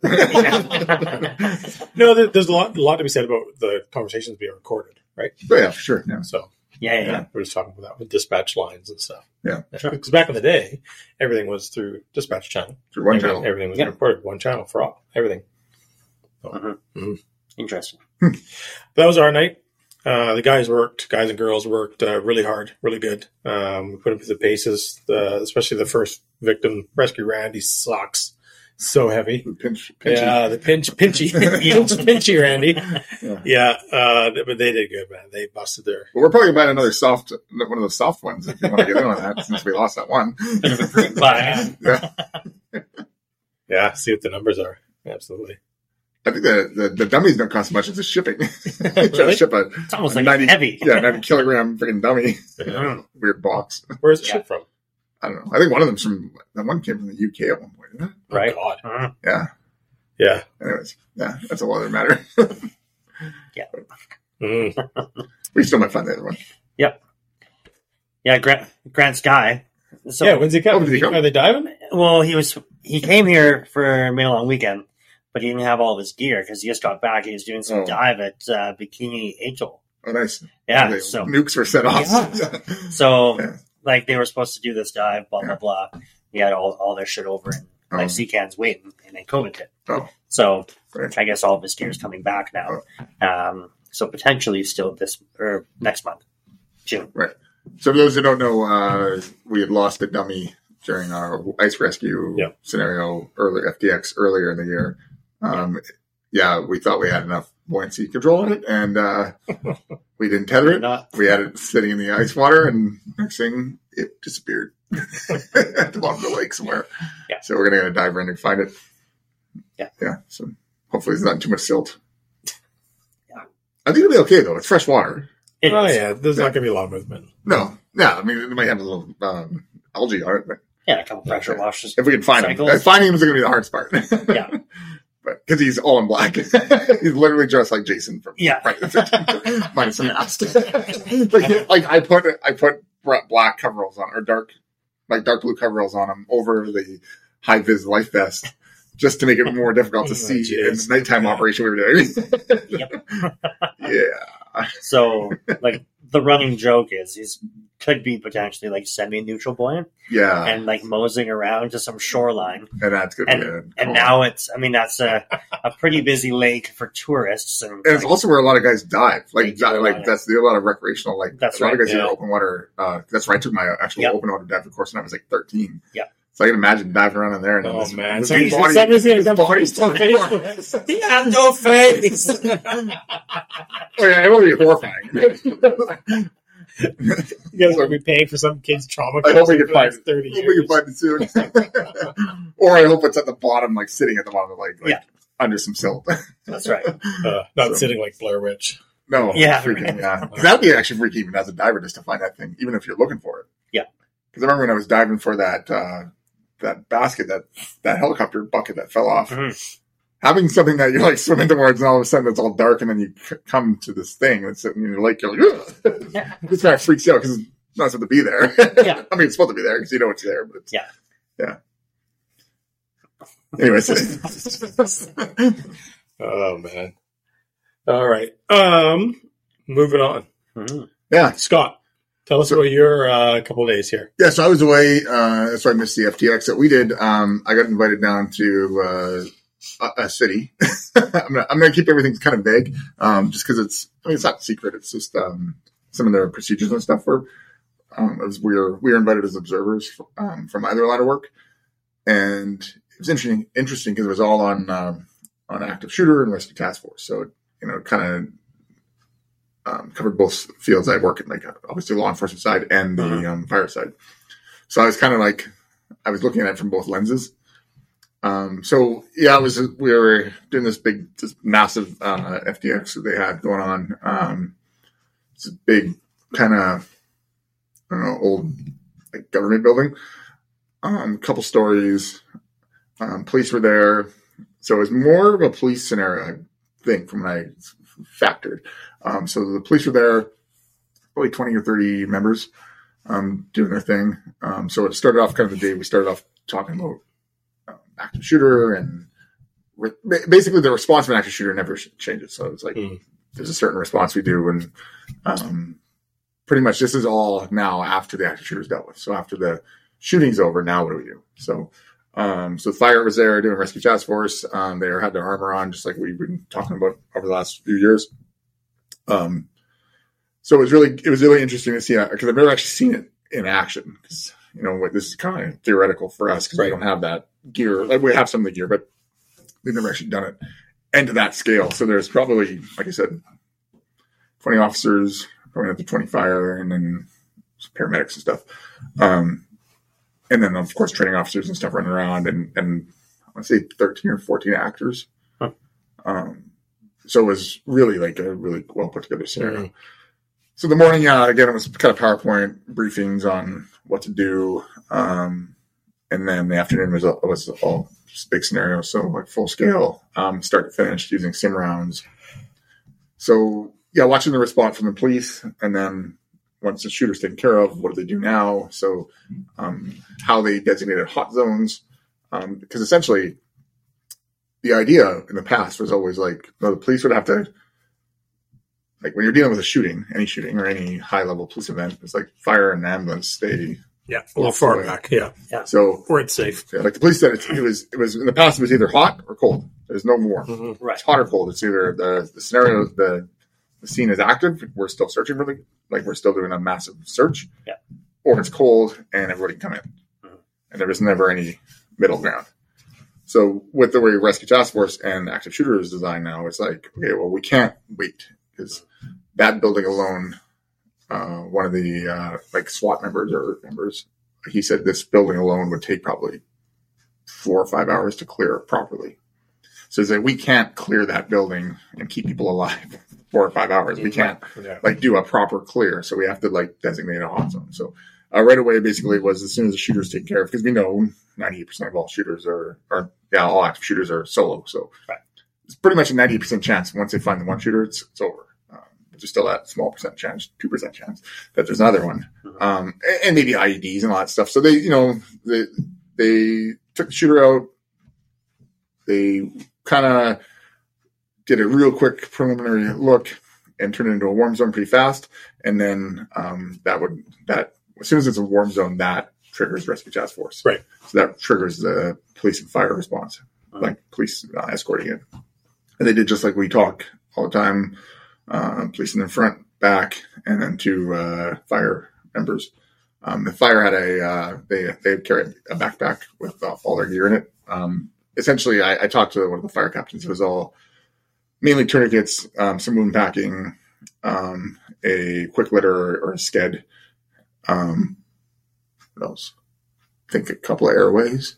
No, there, there's a lot, a lot to be said about the conversations being recorded, right? But yeah, for sure. Yeah. So Yeah, yeah, yeah, yeah. we're just talking about that with dispatch lines and stuff. Yeah. Sure. Because back in the day, everything was through dispatch channel. Through one everything, channel. Everything was Yeah. recorded one channel for all everything. Mhm. Mhm. Interesting. That was our night. Uh, the guys worked, guys and girls worked uh, really hard, really good. Um, we put them through the paces, the, especially the first victim, Rescue Randy, sucks. So heavy. The pinch, pinchy. Yeah, the pinch, pinchy, pinch, pinchy Randy. Yeah. Yeah, uh, but they did good, man. They busted their. Well, we're probably going to buy another soft, one of those soft ones if you want to get in on that, since we lost that one. Bit of a group buy. Yeah. Yeah, see what the numbers are. Absolutely. I think the, the, the dummies don't cost much as the shipping. Trying to Really? ship a It's almost a like ninety, heavy. yeah, ninety kilogram freaking dummy. Mhm. Weird box. Where's it Yeah. shipped from? I don't know. I think one of them's from, that one came from the U K at one point, didn't it? Right. Oh, God. Mhm. Yeah. Yeah. Anyways, yeah, that's a lot of matter. Mm. We still might find the other one. Yeah, Grant, Grant Sky. So, Yeah, when's he Oh, coming? did he come? Are they diving? well, he was he came here for May Long Weekend, but he didn't have all of his gear because he just got back. He was doing some Oh. dive at uh, Bikini Atoll. Oh, nice. Yeah, The so nukes were set off. so Yeah. like they were supposed to do this dive, blah Yeah. blah blah. He had all, all their shit over and like Oh. sea cans waiting, and then COVID hit. Oh. So Right. I guess all of his gear is coming back now. Um, so potentially still this or next month, June. So for those who don't know, uh, we had lost a dummy during our ice rescue Yeah. scenario earlier, F D X earlier in the year. Um, yeah. we thought we had enough buoyancy control on it, and uh, we didn't tether it. Not. We had it sitting in the ice water, and next thing, it disappeared at the bottom of the lake somewhere. Yeah. So we're going to dive in and find it. Yeah. Yeah. So hopefully there's not too much silt. Yeah. I think it'll be okay, though. It's fresh water. It Oh is. yeah, there's Yeah. not going to be a lot of movement. No. Yeah. I mean, it might have a little um, algae on it, but Yeah, a couple pressure Okay. washes. if we can find Cycles. him. Uh, Finding him is going to be the hardest part. Yeah. But because he's all in black. He's literally dressed like Jason from Yeah. Friday the thirteenth. Minus a mask. like, like I put I put black coveralls on, or dark, like dark blue coveralls on him over the high vis life vest, just to make it more difficult to Oh, see jeez. in the nighttime Yeah. operation we were doing. Yep. Yeah. So, like, the running joke is he's could be potentially like semi-neutral buoyant Yeah. and like moseying around to some shoreline. And that's good. And, yeah. and Cool. now it's, I mean, that's a, a pretty busy lake for tourists. And, And it's like, also where a lot of guys dive. They Like, do a di- lot like of- that's the, a lot of recreational. Like, That's a lot of right, guys do yeah. open water. Uh, that's where I took my actual Yep. open water diving course when I was like thirteen. Yep. So I can imagine diving around in there. And then Oh this- man, this somebody's, body- somebody's going to come body's face to still face. He has no face. Oh yeah, it will be horrifying. You guys will be paying for some kid's trauma. I hope we can for the find next thirty I hope we years. can find it soon. Or I hope it's at the bottom, like sitting at the bottom of the lake, like Yeah. under some silt. that's right. Uh, not So- sitting like Blair Witch. No, Yeah. freaking, yeah. That'd be actually freaky even as a diver just to find that thing, even if you're looking for it. Yeah. Because I remember when I was diving for that uh, that basket, that that helicopter bucket that fell off. Mhm. Having something that you're like swimming towards, and all of a sudden it's all dark, and then you c- come to this thing that's sitting in your lake. You're like, ugh. Yeah. This guy freaks you out because it's not supposed to be there. Yeah. I mean, it's supposed to be there because you know it's there, but it's, Yeah. yeah. Anyways, Oh man. All right. Um, moving on. Mhm. yeah, Scott, tell us So- about your uh, couple of days here. yeah. So I was away. Uh, that's why I missed the F T X that we did. Um, I got invited down to uh, a, a city. I'm gonna, I'm gonna keep everything kind of vague, um, just because it's. I mean, it's not secret. It's just um, some of the procedures and stuff were. Um, it was, we were we were invited as observers um, from either line of work, and it was interesting. Interesting because it was all on um, on active shooter and rescue task force. So you know, kind of. Um, covered both fields I work in, like obviously law enforcement side and the Mhm. um, fire side. So I was kind of like, I was looking at it from both lenses. Um, so yeah, I was, we were doing this big, this massive, uh, F D X that they had going on. Um, it's a big kind of, I don't know, old like government building. Um, couple stories, um, police were there. So it was more of a police scenario, I think, from what I factored. Um, so the police were there, probably twenty or thirty members, um, doing their thing. Um, so it started off kind of the day we started off talking about um, active shooter and re- basically the response of an active shooter never sh- changes. So it's like, Mm. there's a certain response we do. And, um, pretty much this is all now after the active shooter is dealt with. So after the shooting's over, now what do we do? So, um, so fire was there doing rescue task force. Um, they had their armor on, just like we've been talking about over the last few years. Um, so it was really, it was really interesting to see that because I've never actually seen it in action. Because you know what, this is kind of theoretical for us because Right. we don't have that gear. Like, we have some of the gear, but we've never actually done it and to that scale. So there's probably, like I said, twenty officers, probably up to twenty fire, and then paramedics and stuff. Um, and then of course training officers and stuff running around, and and I want to say thirteen or fourteen actors. Huh. Um, so it was really like a really well put together scenario. Mhm. So the morning, uh, again, it was kind of PowerPoint briefings on what to do. Um, and then the afternoon was, was all just big scenario. So like full scale, um, start to finish using sim rounds. So yeah, watching the response from the police, and then once the shooter's taken care of, what do they do now? So, um, how they designated hot zones. Um, because essentially the idea in the past was always like, no, the police would have to, like when you're dealing with a shooting, any shooting or any high level police event, it's like fire and ambulance. They, Yeah, a little far Absolutely. back. Yeah, so where it's safe. yeah, like the police said, it, it was, it was in the past, it was either hot or cold. There's no more. Mhm. Right. It's hot or cold. It's either the, the scenario, the, the scene is active. We're still searching for the, like we're still doing a massive search. Yeah. Or it's cold and everybody can come in. Mhm. and there was never any middle ground. So with the way Rescue Task Force and Active Shooter is designed now, it's like, okay, well, we can't wait because that building alone, uh, one of the uh, like SWAT members or members, he said this building alone would take probably four or five hours to clear properly. So it's like, we can't clear that building and keep people alive four or five hours. We can't Yeah. like do a proper clear. So we have to like designate a hot zone. So uh, right away, basically, it was as soon as the shooter's taken care of, because we know ninety-eight percent of all shooters are, are, yeah, all active shooters are solo. So Right. it's pretty much a ninety percent chance. Once they find the one shooter, it's, it's over. Um, but there's still that small percent chance, two percent chance that there's another one. Mhm. Um, and, and maybe I E Ds and all that stuff. So they, you know, they, they took the shooter out. They kind of did a real quick preliminary look and turned it into a warm zone pretty fast. And then um, that would, that as soon as it's a warm zone, that triggers Rescue Task Force. Right. So that triggers the police and fire response, Uh-huh. like police uh, escorting it. And they did just like we talk all the time, uh, police in the front, back, and then two uh, fire members. Um, the fire had a, uh, they they carried a backpack with uh, all their gear in it. Um, essentially, I, I talked to one of the fire captains. It was all mainly tourniquets, um, some wound packing, um, a quick litter or a sked. Um, what else? I think a couple of airways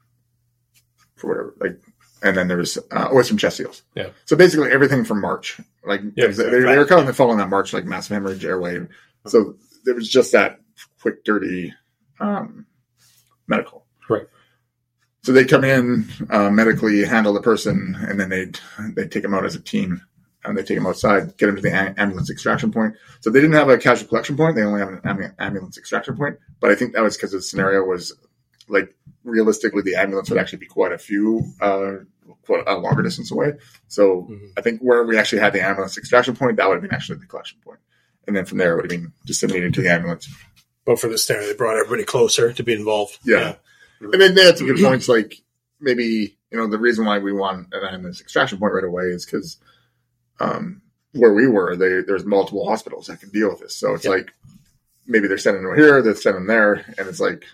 for whatever, like, and then there was, uh, oh, some chest seals. Yeah. So basically everything from March, like Yeah, they, they, they were kind of following that March, like massive hemorrhage, airway. So there was just that quick, dirty, um, medical. Right. So they come in, uh, medically handle the person, and then they they take them out as a team, and they take them outside, get them to the am- ambulance extraction point. So they didn't have a casualty collection point; they only have an am- ambulance extraction point. But I think that was because the scenario was like realistically, the ambulance would actually be quite a few, uh, quite a longer distance away. So Mhm. I think where we actually had the ambulance extraction point, that would have been actually the collection point, and then from there it would have been disseminated to the ambulance. But for this scenario, they brought everybody closer to be involved. Yeah. And then they had some good points, like maybe, you know, the reason why we want an ambulance extraction point right away is because um, where we were, they, there's multiple hospitals that can deal with this. So it's Yeah. like maybe they're sending them here, they're sending them there, and it's like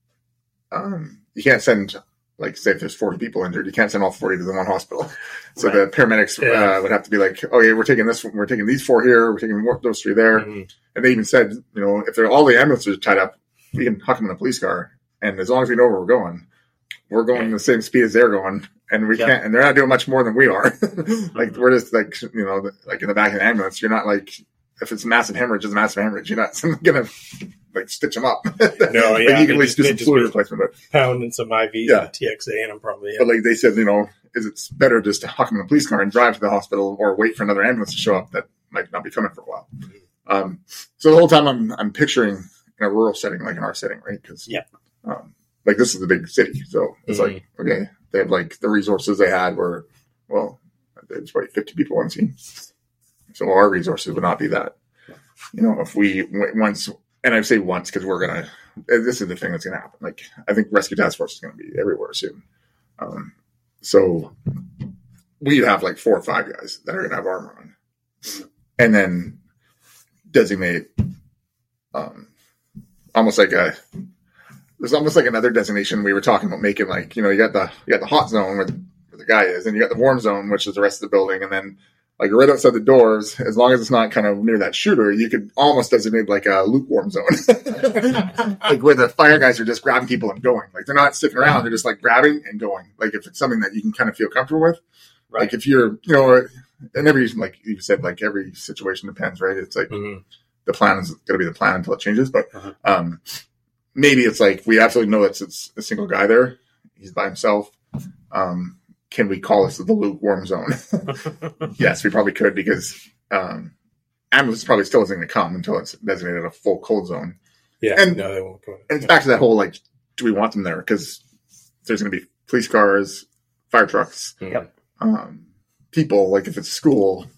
um, you can't send, like, say if there's forty people injured, you can't send all forty to the one hospital. So Right. the paramedics Yeah. uh, would have to be like, okay, we're taking this, we're taking these four here, we're taking those three there. Mhm. And they even said, you know, if they're all the ambulances are tied up, we can huck them in a police car. And as long as we know where we're going, we're going the same speed as they're going. And we Yeah. can't, and they're not doing much more than we are. Like, we're just like, you know, like in the back of the ambulance, you're not like, if it's a massive hemorrhage, it's a massive hemorrhage. You're not going to like stitch them up. No, Like, yeah, you can at they least do just- some they just fluid be- replacement. But, Pounding some I Vs Yeah. and T X A in them probably. Yeah. but like they said, you know, is it's better just to huck them in a police car and drive to the hospital or wait for another ambulance to show up that might not be coming for a while. Um, so the whole time I'm, I'm picturing in a rural setting, like in our setting, right? Because, Yeah. um, like this is a big city. So it's Mhm. like, okay, they have like the resources they had were, well, there's probably fifty people on scene. So our resources would not be that. You know, if we w- once, and I say once because we're going to, this is the thing that's going to happen. Like, I think Rescue Task Force is going to be everywhere soon. Um, so we'd have like four or five guys that are going to have armor on. And then designate um, almost like a, there's almost like another designation we were talking about making, like, you know, you got the, you got the hot zone where the, where the guy is, and you got the warm zone, which is the rest of the building. And then like right outside the doors, as long as it's not kind of near that shooter, you could almost designate like a lukewarm zone, like where the fire guys are just grabbing people and going. Like they're not sticking around; they're just like grabbing and going. Like if it's something that you can kind of feel comfortable with, Right. like if you're, you know, and every like you said, like every situation depends, right? It's like Mhm. the plan is going to be the plan until it changes, but Uh-huh. um, maybe it's like we absolutely know that it's a single guy there; he's by himself. Um, Can we call this the lukewarm zone? Yes, we probably could, because um, ambulance probably still isn't going to come until it's designated a full cold zone. Yeah. And- no, they won't come. And it's back to that whole, like, do we want them there? Because there's going to be police cars, fire trucks, Yep. um, people, like if it's school,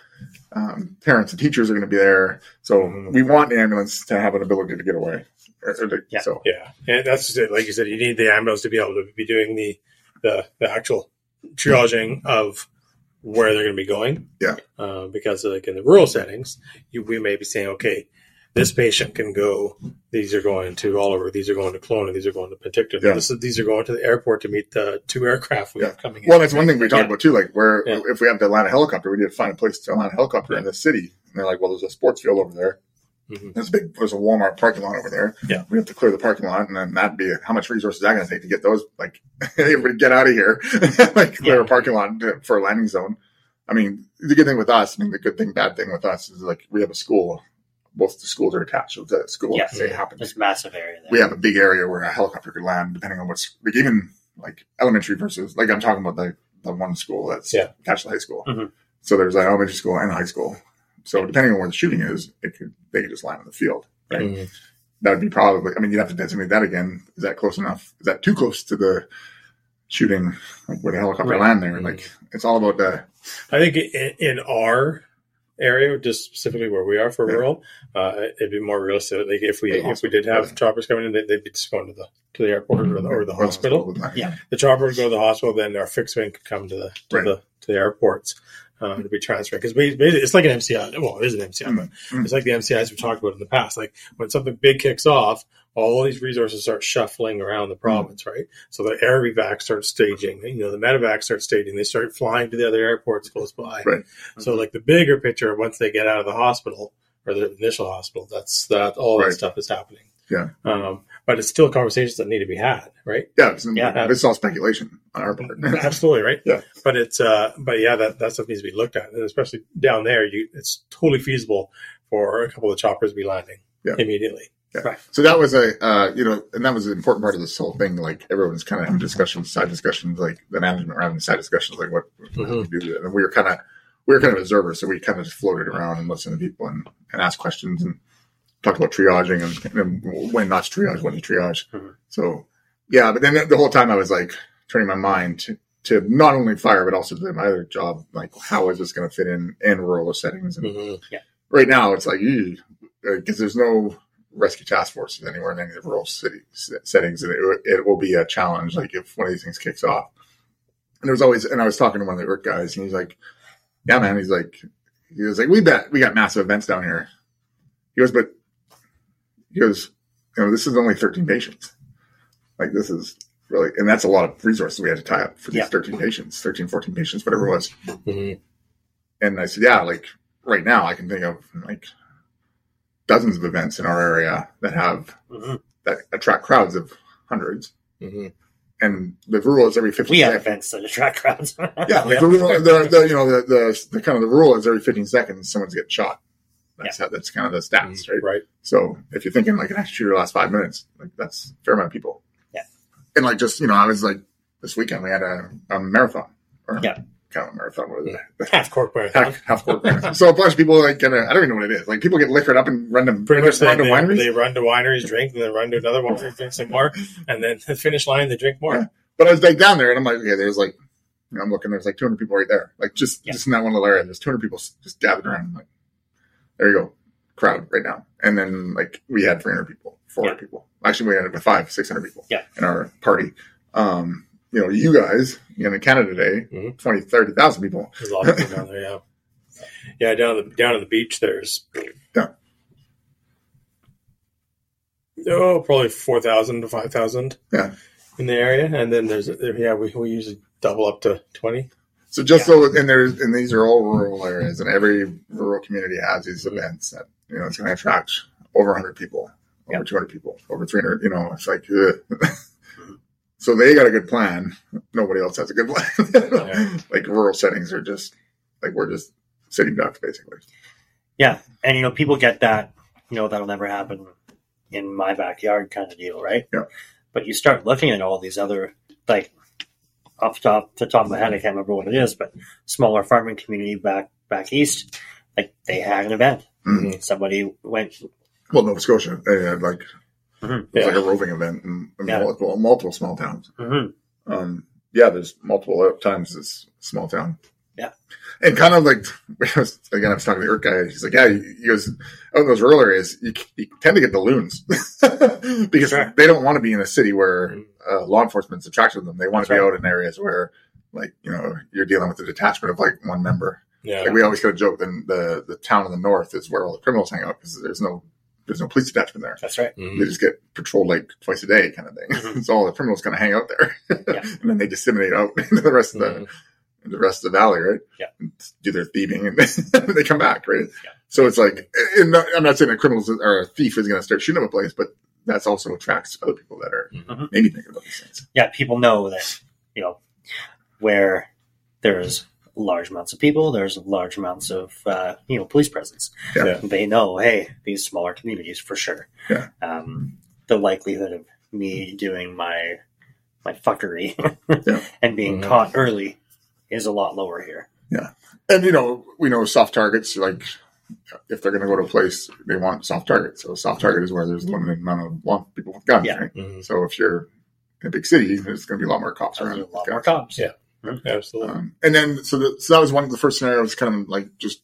um, parents and teachers are going to be there. So Mhm. we want the ambulance to have an ability to get away. Or- or to- Yeah. So Yeah, and that's just it. Like you said, you need the ambulance to be able to be doing the the, the actual triaging of where they're going to be going. Yeah. Uh, because like in the rural settings, you, we may be saying, okay, this patient can go, these are going to Oliver, these are going to Kelowna, these are going to Penticton, Yeah. this is, these are going to the airport to meet the two aircraft we Yeah. have coming in. Well, that's one thing we talked Yeah. about too. Like, where Yeah. if we have the Atlanta helicopter, we need to find a place to land a helicopter Yeah. in the city. And they're like, well, there's a sports field over there. Mhm. There's a big, there's a Walmart parking lot over there. Yeah. We have to clear the parking lot, and then that'd be how much resources is that going to take to get those? Like, everybody get out of here, like clear Yeah. a parking lot to, for a landing zone. I mean, the good thing with us, I mean, the good thing, bad thing with us is like we have a school. Both the schools are attached to the school. Yeah. Say it happens. There's a massive area there. We have a big area where a helicopter could land, depending on what's like even like elementary versus like I'm talking about the the one school that's Yeah. attached to high school. Mhm. So there's an elementary school and a high school. So depending on where the shooting is, it could they could just land in the field. Right. Mhm. That would be probably. I mean, you'd have to designate that again. Is that close enough? Is that too close to the shooting? Like where the helicopter Right. land there? Mhm. Like it's all about the. I think in, in our area, just specifically where we are for Yeah. rural, uh, it'd be more realistic. Like if we The if we did have hospital. choppers coming in, they, they'd be just going to the to the airport or the, or the where hospital. would land. Yeah. The chopper would go to the hospital, then our fixed wing could come to the to Right. the to the airports um, to be transferred. Because basically, it's like an M C I. Well, it is an M C I, but Mm. it's like the M C Is we talked about in the past. Like when something big kicks off, all these resources start shuffling around the province, right? So the air evac starts staging. You know, the medevac starts staging. They start flying to the other airports close by. Right. So like the bigger picture, once they get out of the hospital or the initial hospital, that's that all Right. that stuff is happening. Yeah. Um, but it's still conversations that need to be had, right? Yeah. It's, Yeah. It's all speculation on our part. Absolutely, right? Yeah. But it's uh but yeah, that, that stuff needs to be looked at. And especially down there, you it's totally feasible for a couple of choppers to be landing Yeah. immediately. Yeah. Right. So that was a, uh, you know, and that was an important part of this whole thing. Like everyone's kind of having discussions, side discussions, like the management were having side discussions, like what, how do we do that? And we were kind of, we were kind of observers. So we kind of just floated around and listened to people and, and asked questions and talked about triaging and, and when not to triage, when to triage. Mhm. So yeah, but then the, the whole time I was like turning my mind to, to not only fire, but also to my other job. Like, how is this going to fit in, in rural settings? And Mhm. right now it's like, because there's no rescue task forces anywhere in any of the rural city settings, and it, it will be a challenge. Like if one of these things kicks off, and there's always, and I was talking to one of the work guys, and he's like, "Yeah, man," he's like, he was like, "We bet we got massive events down here." He goes, "But he goes, you know, this is only thirteen patients. Like this is really, and that's a lot of resources we had to tie up for these Yeah. thirteen patients, thirteen, fourteen patients, whatever it was." Mhm. And I said, "Yeah, like right now, I can think of like." Dozens of events in our area that have Mhm. that attract crowds of hundreds, Mhm. and the rule is every fifteen. We have seconds. events that attract crowds. Yeah, like the, rule, the, the you know the, the the kind of the rule is every fifteen seconds someone's getting shot. That's how that's kind of the stats, right? Right. So if you're thinking like an active shooter last five minutes, like that's a fair amount of people. Yeah. And like just you know, I was like this weekend we had a, a marathon. Or Yeah. Kind of a marathon. What is it? Half court marathon. Half, half court marathon. So a bunch of people like kind of I don't even know what it is. Like people get liquored up and run to Pretty much they, run to they, wineries. they run to wineries, drink, and then run to another winery, drink some more, and then the finish line they drink more. Yeah. But I was like down there, and I'm like, okay, there's like, you know, I'm looking, there's like two hundred people right there, like just Yeah. just in that one little area. There's two hundred people s- just gathered around. I'm like, there you go, crowd right now. And then like we had three hundred people, four hundred Yeah. people. Actually, we ended up with five, six hundred people. Yeah. In our party. Um, you know, you guys you know, in Canada Day, Mhm. twenty, thirty thousand people. There's a lot of people down there. Yeah, yeah. Down the down at the beach, there's Yeah. oh probably four thousand to five thousand. Yeah. In the area, and then there's yeah we we usually double up to twenty. So just Yeah. so, and there's, and these are all rural areas, and every rural community has these Mhm. events that, you know, it's going to attract over one hundred people, over Yeah. two hundred people, over three hundred, you know, it's like, ugh. So they got a good plan. Nobody else has a good plan. Yeah. Like rural settings are just, like, we're just sitting ducks, basically. Yeah, and you know, people get that, you know, that'll never happen in my backyard kind of deal, right? Yeah. But you start looking at all these other, like, off the top, the top of my head, I can't remember what it is, but smaller farming community back back east, like they had an event. Mhm. Somebody went, Well, Nova Scotia, they had like, Mhm. it was Yeah. like a roving event in, in Yeah. multiple, multiple small towns. mhm, Um, yeah, there's multiple times this small town. Yeah. And kind of like, again, I was talking to the Earth guy. He's like, yeah, he goes, out in those rural areas, you, you tend to get the loons because Sure. they don't want to be in a city where Mhm. uh, law enforcement's attracted to them. They want That's to be right. out in areas where, like, you know, you're dealing with the detachment of like one member. Yeah, Like we always kind of joke that the, the town in the north is where all the criminals hang out because there's no there's no police detachment there. That's right. Mhm. They just get patrolled like twice a day, kind of thing. Mhm. So all the criminals kind of hang out there, Yeah. and then they disseminate out into the rest of the Mhm. the rest of the valley, right? Yeah. And do their thieving, and they come back, right? Yeah. So it's like, and not, I'm not saying a criminal or a thief is going to start shooting up a place, but that's also attracts other people that are Mhm. maybe thinking about these things. Yeah, people know that, you know, where there's large amounts of people, there's large amounts of, uh, you know, police presence. Yeah. They know, hey, these smaller communities for sure. Yeah. Um, the likelihood of me doing my my fuckery Yeah. and being Mhm. caught early is a lot lower here. And you know, we know soft targets. Like if they're going to go to a place, they want soft targets. So a soft target is where there's a limited amount of well, people with guns, Yeah. right? Mhm. So if you're in a big city, there's going to be a lot more cops There's around. a with lot more guns. cops. Yeah. Absolutely. Um, and then, so, the, so that was one of the first scenarios, kind of like just,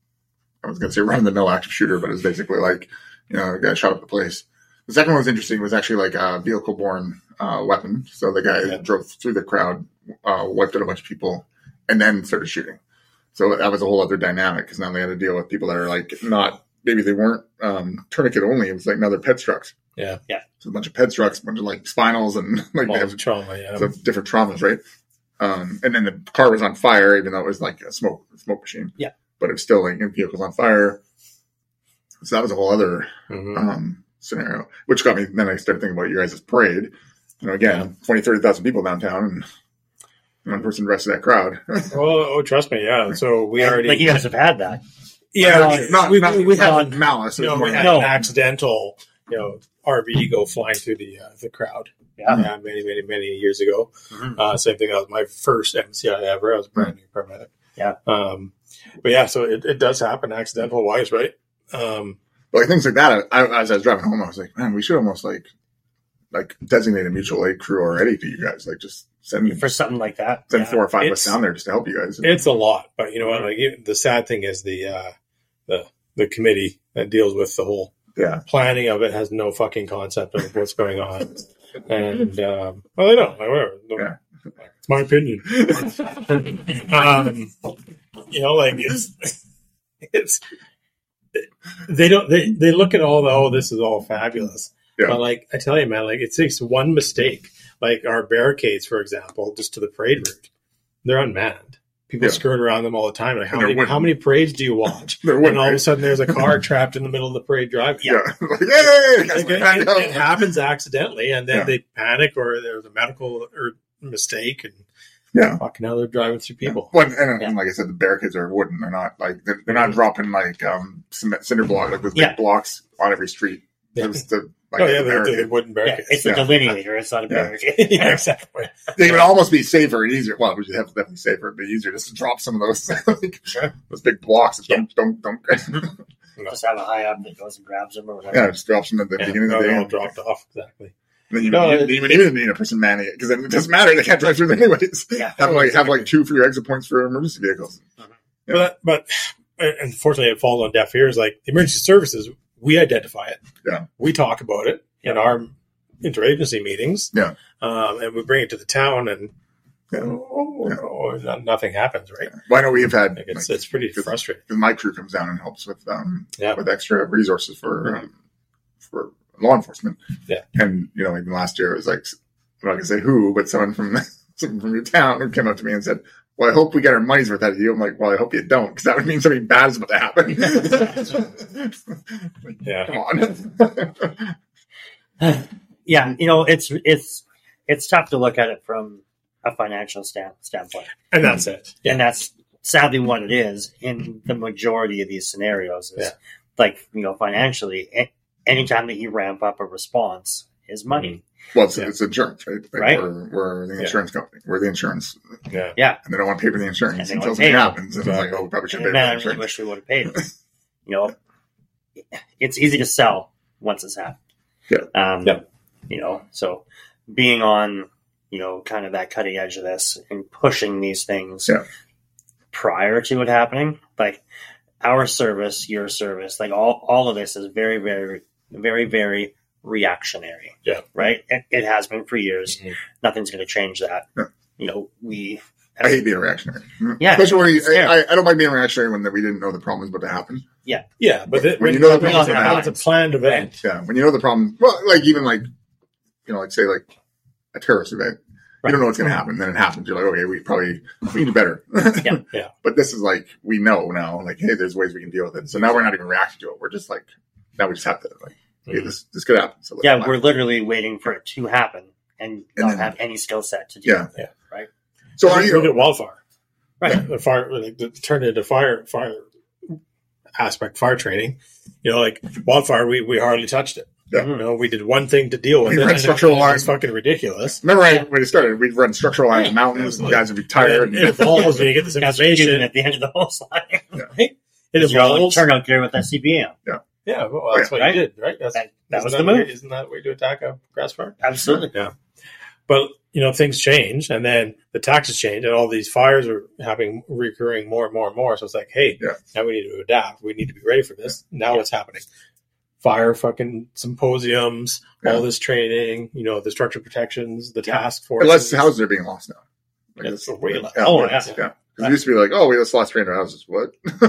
I was going to say run the mill active shooter, but it was basically like, you know, the guy shot up the place. The second one was interesting, was actually like a vehicle borne uh, weapon. So the guy Yeah. drove through the crowd, uh, wiped out a bunch of people, and then started shooting. So that was a whole other dynamic because now they had to deal with people that are like not, maybe they weren't um, tourniquet only. It was like now they're ped trucks. Yeah. Yeah. So a bunch of ped trucks, a bunch of like spinals and like All they the have trauma, yeah. so different traumas, right? Um, and then the car was on fire, even though it was like a smoke smoke machine. Yeah. But it was still like the vehicle's on fire. So that was a whole other Mhm. um, scenario, which got me. Then I started thinking about your guys' parade. You know, again, Yeah. twenty, thirty thousand people downtown, and one person arrested that crowd. Well, oh, trust me, yeah. So we already, Like you guys have had that. yeah, not we, not, we, we not had, malice. It you was know, more we like- had No. an accidental, you know, R V go flying through the uh, the crowd. Yeah. Yeah, many, many, many years ago. Mhm. Uh, same thing. That was my first M C I ever. I was a brand new paramedic. Yeah. Um, but yeah, so it, it does happen accidental wise, right? Um, But like things like that, I, I, as I was driving home, I was like, man, we should almost like like designate a mutual aid crew already to you guys. Like just send For something like that. send yeah. four or five of It's- us down there just to help you guys. it's a lot, but you know what? Like it- the sad thing is the uh, the the committee that deals with the whole yeah. planning of it has no fucking concept of what's going on, and um, well, they don't. Like, whatever. Yeah. It's my opinion. um, you know, like it's it's they don't they they look at all the oh this is all fabulous, Yeah. but like I tell you, man, like it takes one mistake, like our barricades, for example, just to the parade route, they're unmanned. People Yeah. skirt around them all the time. Like how And they're many wooden. how many parades do you watch? They're And wooden, all of a right? sudden, there's a car trapped in the middle of the parade drive. Yeah. Like, hey, Like, guys, it, it happens accidentally, and then Yeah. they panic, or there's a medical or mistake, and Yeah. fucking hell, they're driving through people. Well, and, and, Yeah. like I said, the barricades are wooden. They're not like they're, they're not dropping like um cement, cinder block like with Yeah. big blocks on every street. Yeah. It's the like Oh the yeah, they're, barricade. they're wooden Yeah, barricades. it's a Yeah. delineator. It's not a Yeah. barricade. Yeah, exactly. They would almost be safer and easier. Well, we should have definitely safer, but easier just to drop some of those like, Sure. those big blocks. That Yeah. Don't don't don't. Just have a high up that goes and grabs them or whatever. yeah, just drop some at the Yeah, beginning no, of the they're day. all dropped off exactly. And then you, No, you, it- you would even need a person manning it because then it doesn't matter. They can't drive through there anyways. Yeah. Have like have like two for your exit points for emergency vehicles. But but unfortunately, it falls on deaf ears. Like the emergency services, we identify it. Yeah. We talk about it in our interagency meetings. Yeah. Um, and we bring it to the town, and Yeah. oh, Yeah. oh, no- nothing happens, right? Well, I know we've had Like it's like, it's pretty because- frustrating. because my crew comes down and helps with um Yeah. with extra resources for Mhm. um, for law enforcement. Yeah. And you know, even last year it was like I'm not gonna say who, but someone from someone from your town who came up to me and said, "Well, I hope we get our money's worth out of you." I'm like, "Well, I hope you don't, because that would mean something bad is about to happen." Like, Yeah. come on. Yeah, you know, it's it's it's tough to look at it from a financial stand, standpoint, And that's it. and that's sadly what it is in the majority of these scenarios. Is Yeah. like you know, financially, a- anytime that you ramp up a response is money. Well, it's, Yeah. it's insurance, right? Like Right. We're, we're the Yeah. insurance company. We're the insurance, Yeah. and they don't want to pay for the And insurance they until don't something pay. happens. And it's like, Exactly. oh, we probably should pay And for man, the I really insurance. wish we would have paid. You know, it's easy to sell once it's happened. Yeah. Um, Yeah. You know, so being on, you know, kind of that cutting edge of this and pushing these things Yeah. prior to it happening, like our service, your service, like all, all of this is very, very, very, very reactionary. Yeah. Right. It, it has been for years. Mhm. Nothing's going to change that. Yeah. You know, we, I hate being reactionary. Yeah, Especially when you, yeah. I, I don't like being reactionary when we didn't know the problem was about to happen. Yeah, but the, When when you know the when problem's it's gonna a- happen. it's a planned event. Yeah, when you know the problem, well, like even like, you know, like say like a terrorist event, you don't know what's going to happen. Then it happens. You're like, okay, we probably, we can do better. Yeah. Yeah. But this is like, we know now, like, hey, there's ways we can deal with it. So now we're not even reacting to it. We're just like, now we just have to, like, hey, Mhm. this, this could happen. So let's Yeah, plan. we're literally waiting for it to happen and, And not then- have any skill set to do Yeah. it. Yeah. Right. So are Look you, at wildfire. Right. The fire, like, the, turned into fire, fire aspect, fire training. You know, like wildfire, we, we hardly touched it. Yeah. You know, we did one thing to deal with We it. ran and it- structural It was lines. fucking ridiculous. remember I, when it started, we'd run structural line in mountains and guys would be tired. And it evolves when you get this That's what you're doing information. at the end of the whole slide. Right? It You're all evolves. turnout gear with that C P A on. Yeah, well, that's what Right? you did, right? That's, That, that isn't was that the way- move. Isn't that the way to attack a grass fire? Absolutely. But, you know, things change, and then the taxes change, and all these fires are happening, recurring more and more and more. So it's like, hey, Yeah. now we need to adapt. We need to be ready for this. Now Yeah. what's happening? Fire fucking symposiums, Yeah. all this training, you know, the structure protections, the Yeah. task And force. less houses are being lost now. Like, Yeah, it's- way less. yeah, Oh, way yeah. less, yeah. 'Cause it used to be like, oh, we just lost three hundred houses. What?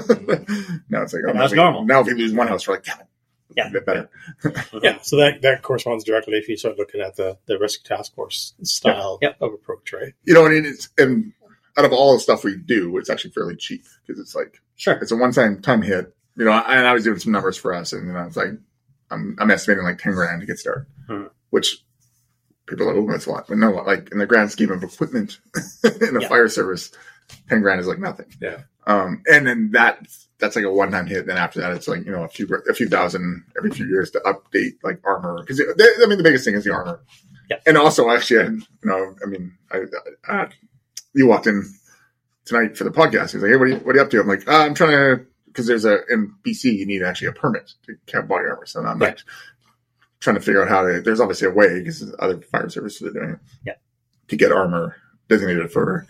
Now it's like, oh, And now that's we- normal. Now if we lose one house, we're like, damn it. Yeah. A bit better. Yeah, so that, that corresponds directly if you start looking at the, the rescue task force style Yep. of approach, right? You know, and it's, and out of all the stuff we do, it's actually fairly cheap because it's like, Sure. it's a one time time hit. You know, and I was doing some numbers for us, and you know, it's like I'm I'm estimating like ten grand to get started, Hmm. which people are like, oh, that's a lot, but no, like in the grand scheme of equipment in a Yeah. fire service, ten grand is like nothing. Yeah. Um, and then that that's like a one time hit. Then after that, it's like you know a few a few thousand every few years to update like armor because I mean the biggest thing is the armor. Yeah. And also, actually, I, you know, I mean, I, I, I you walked in tonight for the podcast. He's like, "Hey, what are you, what are you up to?" I'm like, uh, "I'm trying to," because there's a in B C you need actually a permit to have body armor. So I'm like trying to figure out how to. There's obviously a way because other fire services are doing it. Yeah. To get armor designated for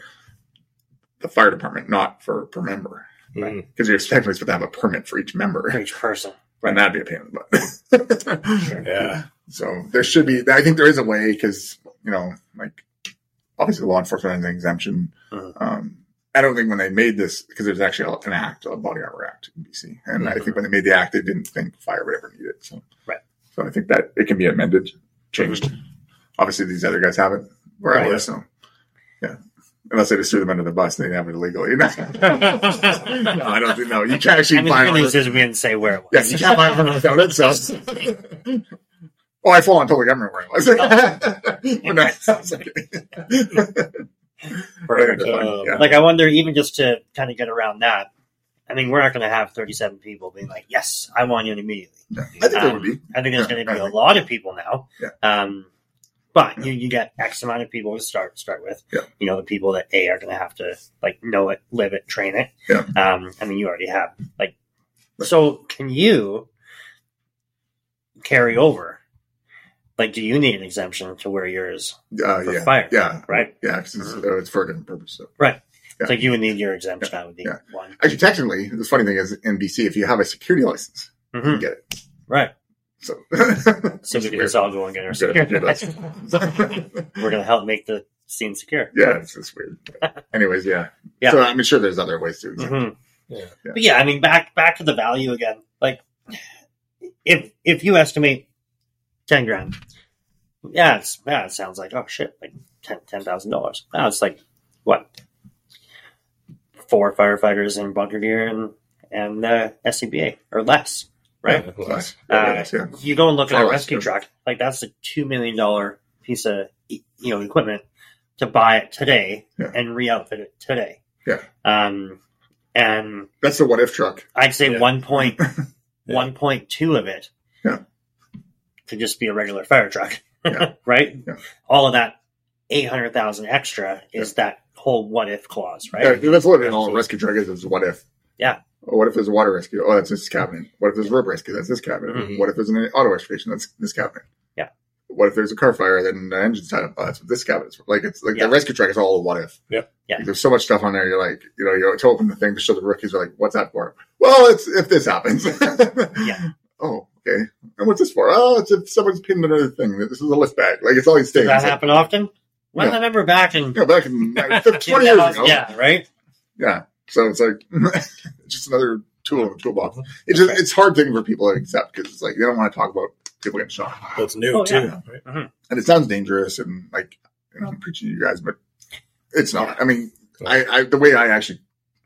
the fire department, not for per member, Mm. because you're technically supposed to have a permit for each member, For each person. and that'd be a pain in the butt. Yeah. So there should be. I think there is a way because you know, like obviously law enforcement has an exemption. Mhm. Um, I don't think when they made this because there's actually an act, a body armor act in B C, and I Mhm. think when they made the act, they didn't think fire would ever need it. So Right. So I think that it can be amended, changed. Obviously, these other guys haven't. Where I Right. live, so yeah. Unless they just threw them under the bus and they have it illegally. no, I don't think no. You can't actually And the buy good armor. news is we didn't say where it Yeah, was. you can't buy armor without it. So. Oh, I fall on totally government where I was. But no, it's okay. Perfect. Um, Yeah. Like, I wonder, even just to kind of get around that, I mean, we're not going to have thirty-seven people being like, yes, I want you immediately. Yeah. I think there Um, would be. I think there's Yeah, going to be I a think- lot of people now. Yeah. Um, but you, you get X amount of people to start start with. Yeah. You know, the people that A are going to have to like know it, live it, train it. Yeah. Um, I mean, you already have like. Right. So, can you carry over? Like, do you need an exemption to wear yours Uh, for yeah. fire? Yeah. Right. Yeah. 'Cause it's, uh, it's for a different purpose. So. Right. Yeah. It's like you would need your exemption. I would need Yeah. one. Actually, technically, the funny thing is in B C, if you have a security license, you Mhm. can get it. Right. So, So we can just all go and get our Good. security Good. license. We're going to help make the scene secure. yeah, it's just weird. Anyways, yeah. Yeah. So I'm sure there's other ways to. exempt. Mhm. Yeah. Yeah. But yeah, I mean, back back to the value again. Like, if if you estimate ten grand, yeah, it's yeah, it sounds like oh shit, like ten ten thousand dollars. Now it's like what four firefighters in bunker gear and and uh, S C B A or less, right? Yeah, Plus, Uh, yes, yeah. You go and look at Far a less, rescue yeah. truck, like that's a two million dollar piece of you know equipment to buy it today Yeah. and re-outfit it today. Yeah. Um, and That's the what if truck. I'd say Yeah. one point Yeah. one point two of it Yeah. could just be a regular fire truck, Yeah. right? Yeah. All of that eight hundred thousand extra is that whole what if clause, right? Yeah, that's literally all a rescue truck is, is what if. Yeah. Oh, what if there's a water rescue? Oh, that's this cabinet. What if there's rope rescue? That's this cabinet. Mhm. What if there's an auto excavation? That's this cabinet. Yeah. What if there's a car fire? Then the engine's tied up. Oh, that's what this cabinet's for. Like, it's like Yeah. the rescue truck is all a what if. Yep. Yeah. Like, there's so much stuff on there. You're like, you know, you to open the thing to show the rookies, are like, what's that for? Well, it's if this happens. Yeah. Oh, okay. And what's this for? Oh, it's if someone's pinned another thing. This is a lift bag. Like, it's all these things. Does that Like, happen often? Well, Yeah. I remember back in Yeah, back in uh, twenty years ago. Yeah, right. Yeah. So it's like it's just another tool in the toolbox. It's just it's a hard thing for people to accept because it's like they don't want to talk about people getting shot, Well, it's new Oh, too. yeah. Right? and it sounds dangerous and like you know, I'm preaching to you guys, but it's not. I mean, I, I the way I actually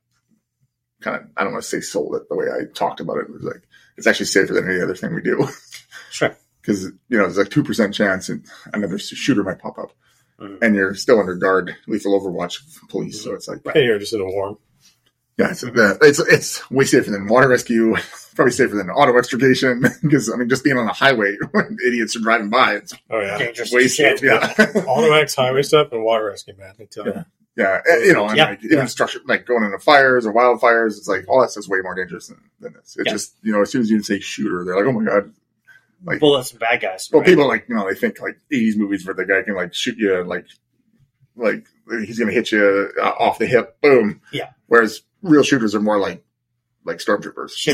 kind of I don't want to say sold it. The way I talked about it was like it's actually safer than any other thing we do Sure. because you know there's like two percent chance and another shooter might pop up, Mhm. and you're still under guard, lethal overwatch from police. So it's like Hey, you're just in a warm. yeah, it's, uh, it's it's way safer than water rescue. Probably safer than auto extrication because I mean, just being on a highway when idiots are driving by, it's Oh yeah, Dangerous way shit. safe. Yeah, auto X highway stuff and water rescue, man. I tell you. Yeah. yeah, and, you know, and Yeah. like even structure like going into fires or wildfires, it's like all that stuff's way more dangerous than, than this. It's Yeah. just you know, as soon as you say shooter, they're like, oh my god, like Bullets and bad guys. well, right? people like you know they think like eighties movies where the guy can like shoot you like like he's gonna hit you uh, off the hip, boom. Yeah. Whereas real shooters are more like like stormtroopers. Shit.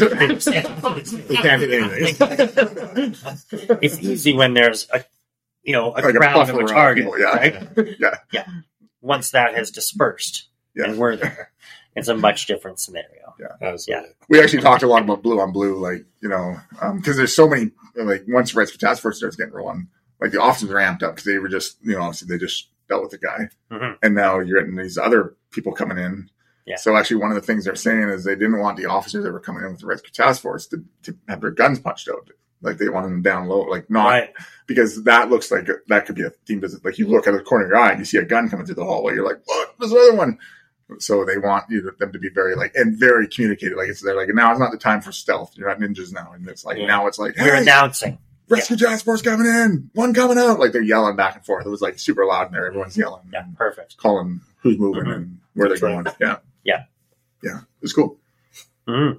They can't hit anything. It's easy when there's a, you know, a Like a crowd of buffer a around target, people, yeah. right? Yeah. Yeah. Once that has dispersed Yeah. and we're there, it's a much different scenario. Absolutely. We actually talked a lot about blue on blue, like, you know, because there's so many, like, once Rescue Task Force starts getting rolling, like, the officers are amped up because they were just, you know, obviously they just dealt with the guy. Mhm. And now you're getting these other people coming in. Yeah. So actually, one of the things they're saying is they didn't want the officers that were coming in with the Rescue Task Force to, to have their guns punched out. Like, they wanted them down low, like, not, Right. because that looks like that could be a team visit. Like, you look at the corner of your eye and you see a gun coming through the hallway. You're like, what? There's another one. So they want you to, them to be very like and very communicated. Like it's they're like now it's not the time for stealth. You're not ninjas now, and it's like Yeah. now it's like We're hey, announcing. Rescue Task Force coming in, one coming out. Like they're yelling back and forth. It was like super loud in there. Everyone's yelling, Yeah, and perfect. calling who's moving Mhm. and where they're That's going. right. Yeah, Yeah. yeah. It's cool. Mhm.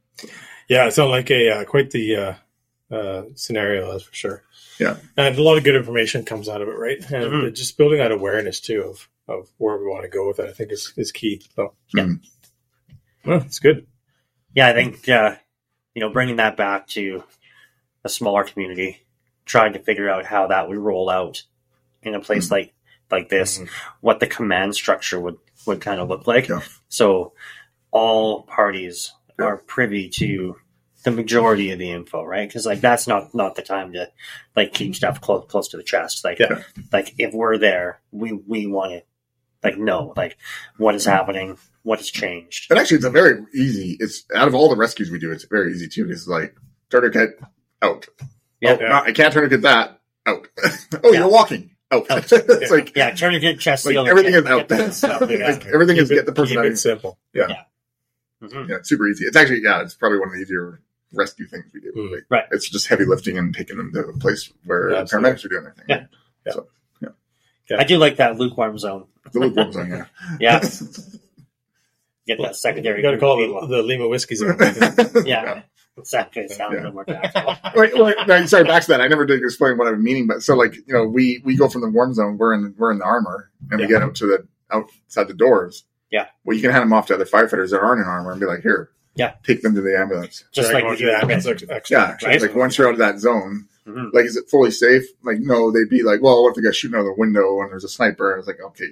Yeah, it sounded like a uh, quite the uh, uh, scenario, that's for sure. Yeah. And a lot of good information comes out of it, right? And Mhm. just building that awareness too of, of where we want to go with it, I think is, is key. So, Yeah. Mm. well, it's good. Yeah, I think, uh, you know, bringing that back to a smaller community, trying to figure out how that would roll out in a place Mhm. like like this, Mhm. what the command structure would, would kind of look like. Yeah. So all parties Yeah. are privy to the majority of the info, right? Because like that's not not the time to like keep stuff close close to the chest. Like Yeah. like if we're there, we we want to like know like what is happening, what has changed. And actually, it's a very easy. It's out of all the rescues we do, it's very easy too. It's like tourniquet out. Yeah. Oh, no, I can't tourniquet that out. oh, Yeah. you're walking out. Out. it's like Yeah, tourniquet, chest like seal, everything get- is out. get that stuff, yeah. Like, everything is Keep get the it- person keep out. it simple. Yeah. Mhm. Yeah, it's super easy. It's actually, yeah, it's probably one of the easier rescue things we do. Mm. Like, Right. It's just heavy lifting and taking them to a place where Yeah, absolutely. paramedics are doing their thing. Yeah. Yeah. So, I do like that lukewarm zone. the lukewarm zone, yeah. Yeah, get that secondary. You got to call Lima. it the Lima Whiskey Zone. Yeah, exactly. It sounds Yeah. a little more tactful. Wait, wait, no, sorry, back to that. I never did explain what I was meaning, but so like, you know, we, we go from the warm zone, we're in, we're in the armor and we Yeah. get out to the, outside the doors. Yeah. Well, you can hand them off to other firefighters that aren't in armor and be like, here, Yeah. take them to the ambulance. Just like we going do to the that. ambulance ex- extra- Yeah. extra- Like once you're out of that zone, Mhm. like, is it fully safe? Like, no, they'd be like, well, what if the guy's shooting out the window and there's a sniper? And it's like, okay.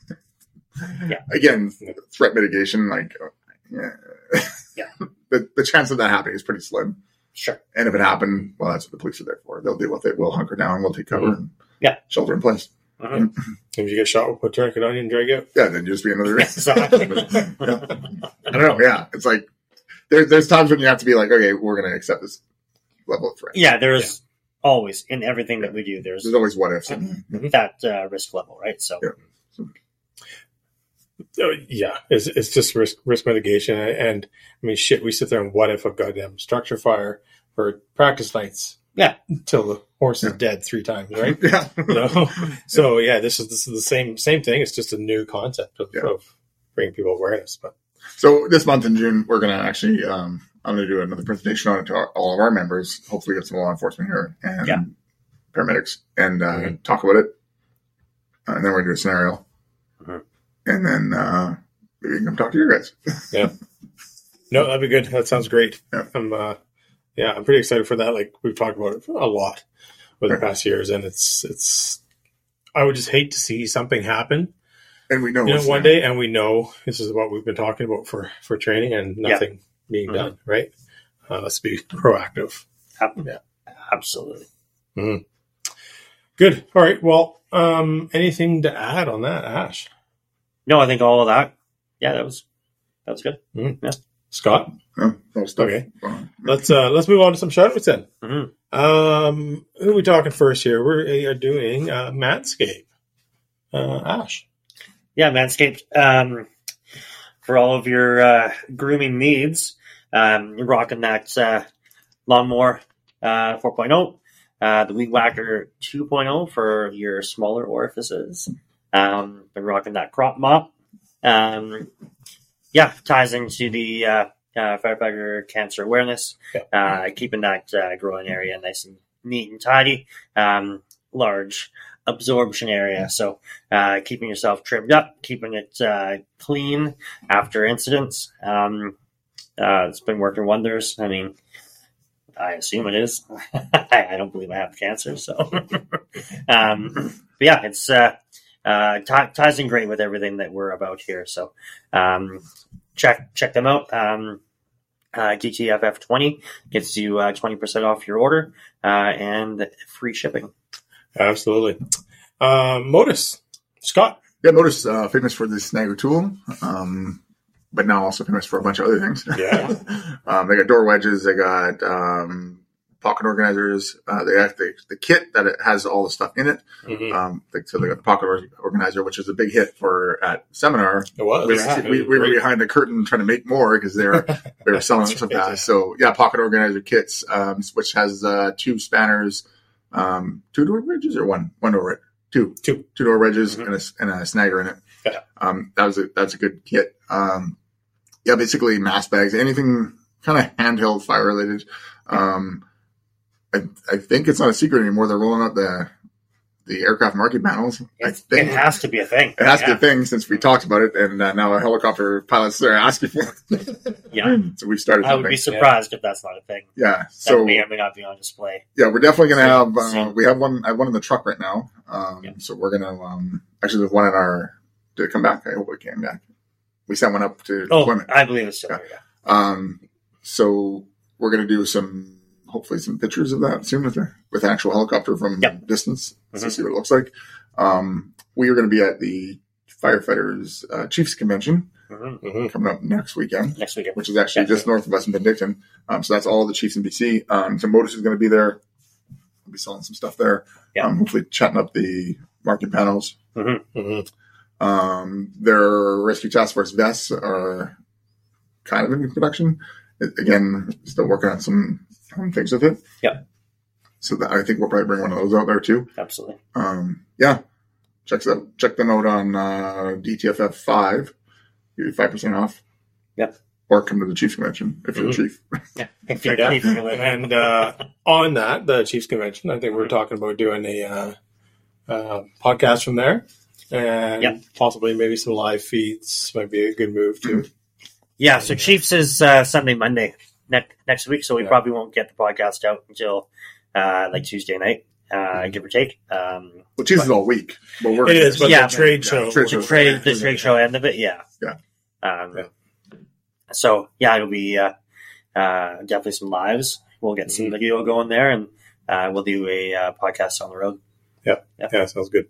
Yeah. Again, threat mitigation, like, uh, yeah. Yeah. the, the chance of that happening is pretty slim. Sure. And if it happened, well, that's what the police are there for. They'll deal with it. We'll hunker down. We'll take cover. And Yeah. Shelter in place. Mhm. If you get shot, we'll put tourniquet on you and drag you out. Yeah, then just be another. Exactly. Yeah. I don't know. Yeah. It's like, there, there's times when you have to be like, okay, we're going to accept this level of threat. Yeah, there's always in everything that we do. There's There's always what ifs. that uh, risk level, right? So Yeah. Oh, yeah, it's, it's just risk risk mitigation. And I mean, shit, we sit there and what if a goddamn structure fire for practice nights? Yeah. Until the horse is Yeah. dead three times, right? Yeah. You know? So yeah, this is this is the same same thing. It's just a new concept of, Yeah. of bringing people awareness. But So this month in June, we're going to actually, um, I'm going to do another presentation on it to our, all of our members. Hopefully get some law enforcement here and Yeah. paramedics and uh, Mhm. talk about it. Uh, and then we're going to do a scenario. Mhm. And then uh, maybe you can come talk to you guys. no, that'd be good. That sounds great. Yeah. I'm uh, yeah, I'm pretty excited for that. Like we've talked about it a lot over the Right. past years, and it's it's I would just hate to see something happen, And we know, you know, it's one there. day, and we know this is what we've been talking about for, for training and nothing being Mhm. done, right? Uh, let's be proactive. Ab- Yeah. Absolutely. Good. All right. Well, um, anything to add on that, Ash? No, I think all of that. Yeah, that was that was good. Scott? Yeah, no stuff. Okay. Uh, Let's uh, let's move on to some shoutouts then. Mm-hmm. Um, who are we talking first here? We are doing uh, Manscaped. Uh, Ash. Yeah, Manscaped. Um, for all of your uh, grooming needs, um, you're rocking that uh, lawnmower uh, four point oh, uh, the Weed Whacker two point oh for your smaller orifices. Um, been rocking that crop mop. Um, yeah, ties into the uh, uh, firefighter cancer awareness, uh, keeping that uh, growing area nice and neat and tidy. Um, large absorption area, so uh, keeping yourself trimmed up, keeping it uh, clean after incidents. Um, uh, it's been working wonders. I mean, I assume it is. I don't believe I have cancer, so. um, but yeah, it's uh, uh, t- ties in great with everything that we're about here. So um, check check them out. Um, uh, D T F F twenty gets you uh, twenty percent off your order uh, and free shipping. Absolutely. Um, Modus. Scott. yeah, Modus, uh, famous for the Snagger tool, um, but now also famous for a bunch of other things. Yeah. um, they got door wedges. They got um, pocket organizers. Uh, they have the, the kit that it has all the stuff in it. Mm-hmm. Um, they, so they got the pocket or- organizer, which is a big hit for at seminar. It was. We, Yeah. we, we were behind the curtain trying to make more because they were they were selling That's so right, yeah. fast. So yeah, pocket organizer kits, um, which has uh, two spanners, um, two door wedges or one one door wedge, two Two. two door wedges Mhm. and a and a snagger in it. Yeah. Um, that was a that's a good kit. Um, yeah, basically mass bags, anything kind of handheld fire related. Um, I I think it's not a secret anymore. They're rolling out the the aircraft marking panels. I It, think it has to be a thing. it has to be yeah. a thing since we talked about it, and uh, now helicopter pilots are asking for it. Yeah. So we've started I would something. be surprised if that's not a thing. Yeah. That So may or may not be on display. yeah, we're definitely gonna So- have. Uh, so- we have one. I have one in the truck right now. Um, Yeah. So we're gonna um, actually there's one in our. Did it come back? I hope it came back. We sent one up to Oh, deployment. I believe it's still Yeah. there. Yeah. Um, so we're gonna do some, hopefully some pictures of that soon with the, with an actual helicopter from Yep. distance to Mhm. see what it looks like. Um, we are going to be at the firefighters uh, Chiefs convention Mhm. Mm-hmm. coming up next weekend, Next weekend. which is actually Yeah. just north of us in Benedictine. Um, so that's all the Chiefs in B C. Um, so Modus is going to be there. We'll be selling some stuff there. Yeah. Um, hopefully chatting up the marking panels. Mm-hmm. Um, their rescue task force vests are kind of in production. It, again, still working on some um, things with it. Yeah. So that, I think we'll probably bring one of those out there too. Absolutely. Um, yeah. Check them, check them out on uh, D T F F five. Give you five percent off. Yep. Or come to the Chiefs convention if you're Mhm. a chief. Yeah. If you're Yeah. keeping it. And uh, on that, the Chiefs convention, I think we're talking about doing a uh, uh, podcast from there, and Yep. possibly maybe some live feeds might be a good move too. Yeah, so Chiefs is uh, Sunday, Monday ne- next week, so we Yeah. probably won't get the podcast out until uh, like Tuesday night, uh, give or take. Um, Well, Chiefs is all week. But we're It is, but Yeah, the trade yeah, show, trade the show. trade, the trade show end of it, yeah, Yeah. Um, Yeah. So yeah, it'll be uh, uh, definitely some lives. We'll get some Mhm. video going there, and uh, we'll do a uh, podcast on the road. Yeah, sounds good.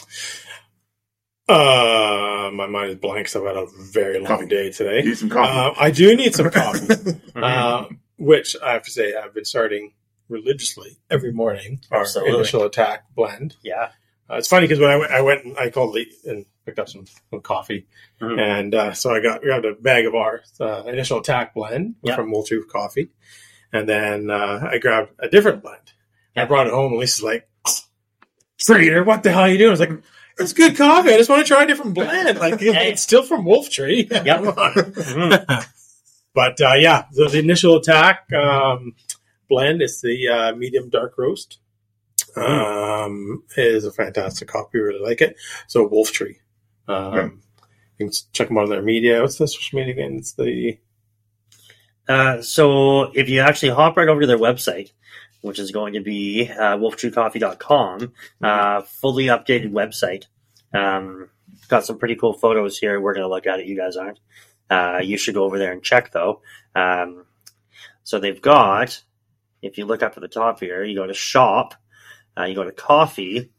Uh, my mind is blank, so I've had a very long Coffee. day today. Use some coffee. Uh, I do need some coffee, Mhm. uh, which I have to say I've been starting religiously every morning. Our Absolutely. initial attack blend. Yeah, Uh, it's funny because when I went, I went and I called Lee and picked up some, some coffee, Mhm. and uh, so I got grabbed a bag of our uh, initial attack blend Yeah. from Wolftooth Coffee, and then uh, I grabbed a different blend. I Yeah. brought it home, and Lisa's like, "Trader, what the hell are you doing?" I was like, "It's good coffee. I just want to try a different blend. Like Hey. it's still from Wolf Tree." Yep. Come on. Mhm. But uh, yeah, so the initial attack um, blend is the uh, medium dark roast. Um, it is a fantastic coffee. Really like it. So Wolf Tree. Um, Okay. You can check them out on their media. What's the social media again? It's the Uh, so if you actually hop right over to their website, which is going to be uh, wolf tree coffee dot com, uh, fully updated website. Um, got some pretty cool photos here. We're going to look at it. You guys aren't. Uh, you should go over there and check, though. Um, so they've got, if you look up at the top here, you go to shop, uh, you go to coffee.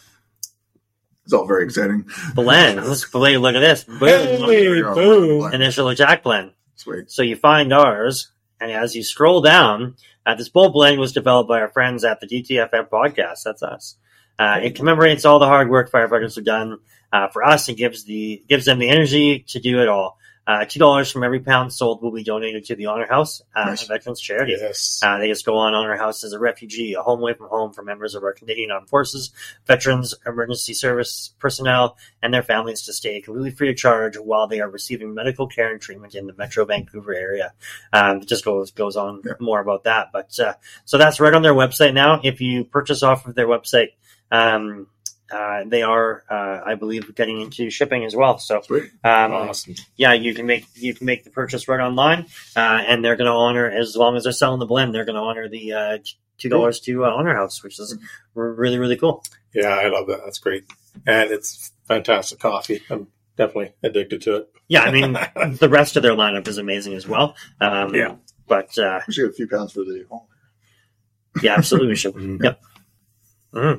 It's all very exciting. Blends. Wait, look at this. Boom. Hey, boom. Initial attack blend. Sweet. So you find ours, and as you scroll down, uh, this bold blend was developed by our friends at the D T F M podcast. That's us. Uh, it commemorates all the hard work firefighters have done uh, for us and gives the gives them the energy to do it all. Uh, Two dollars from every pound sold will be donated to the Honor House, uh, Nice. a veterans charity. Yes. Uh, they just go on Honor House as a refugee, a home away from home for members of our Canadian Armed Forces, veterans, emergency service personnel, and their families to stay completely free of charge while they are receiving medical care and treatment in the Metro Vancouver area. Um, it just goes goes on Yeah. more about that. But uh, so that's right on their website now. If you purchase off of their website, um, uh, they are, uh, I believe, getting into shipping as well. So Sweet. um, Awesome. yeah, you can make you can make the purchase right online, uh, and they're going to honor, as long as they're selling the blend, they're going to honor the uh, two dollars to uh, Honor House, which is r- really really cool. Yeah, I love that. That's great. And it's fantastic coffee. I'm definitely addicted to it. Yeah, I mean the rest of their lineup is amazing as well. Um, Yeah. but uh, We should get a few pounds for the home. yeah, absolutely, we should. Mhm. Yep. Mhm.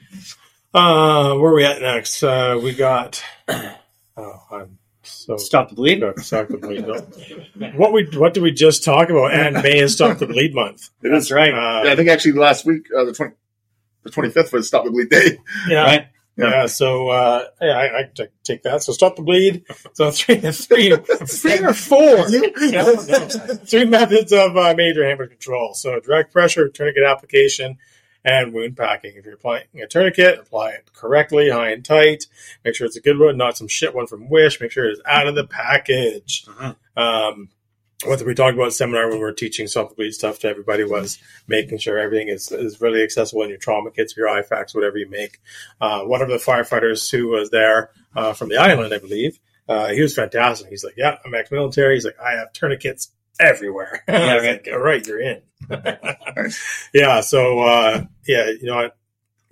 Uh, where are we at next? Uh, we got. Oh, I'm so. Stop the bleed. Stop the bleed. What we what did we just talk about? And May is Stop the Bleed month. That's right. Uh, Yeah, I think actually last week, uh, the twenty, the twenty fifth was Stop the Bleed Day. yeah, Right. yeah. Yeah. So uh, yeah, I, I t- take that. So Stop the Bleed. So three, three, three or four. Yeah, no. Three methods of uh, major hemorrhage control. So direct pressure, tourniquet application, and wound packing. If you're applying a tourniquet, apply it correctly, high and tight. Make sure it's a good one, not some shit one from Wish. Make sure it's out of the package. Mhm. Um, what we talked about in seminar when we were teaching self-bleed stuff to everybody was making sure everything is, is really accessible in your trauma kits, your I FACs, whatever you make. Uh, one of the firefighters who was there uh, from the island, I believe, uh, he was fantastic. He's like, yeah, I'm ex-military. He's like, I have tourniquets everywhere. Yeah, I was right. like, all right, you're in. Nice. Yeah, so, uh, yeah, you know what?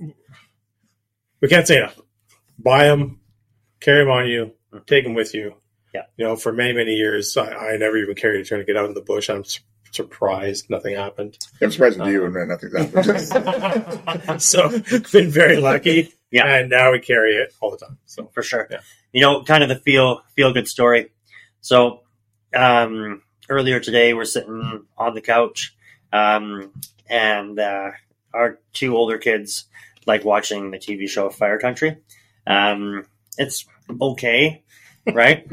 We can't say enough. Buy them, carry them on you, take them with you. Yeah. You know, for many, many years, I, I never even carried a tourniquet out of the bush. I'm su- surprised nothing happened. I'm surprised with you and nothing's happened. So, been very lucky. Yeah. And now we carry it all the time. So, For sure. Yeah. You know, kind of the feel feel good story. So um, earlier today, we're sitting on the couch, um, and uh, our two older kids like watching the T V show Fire Country. Um, it's okay, right?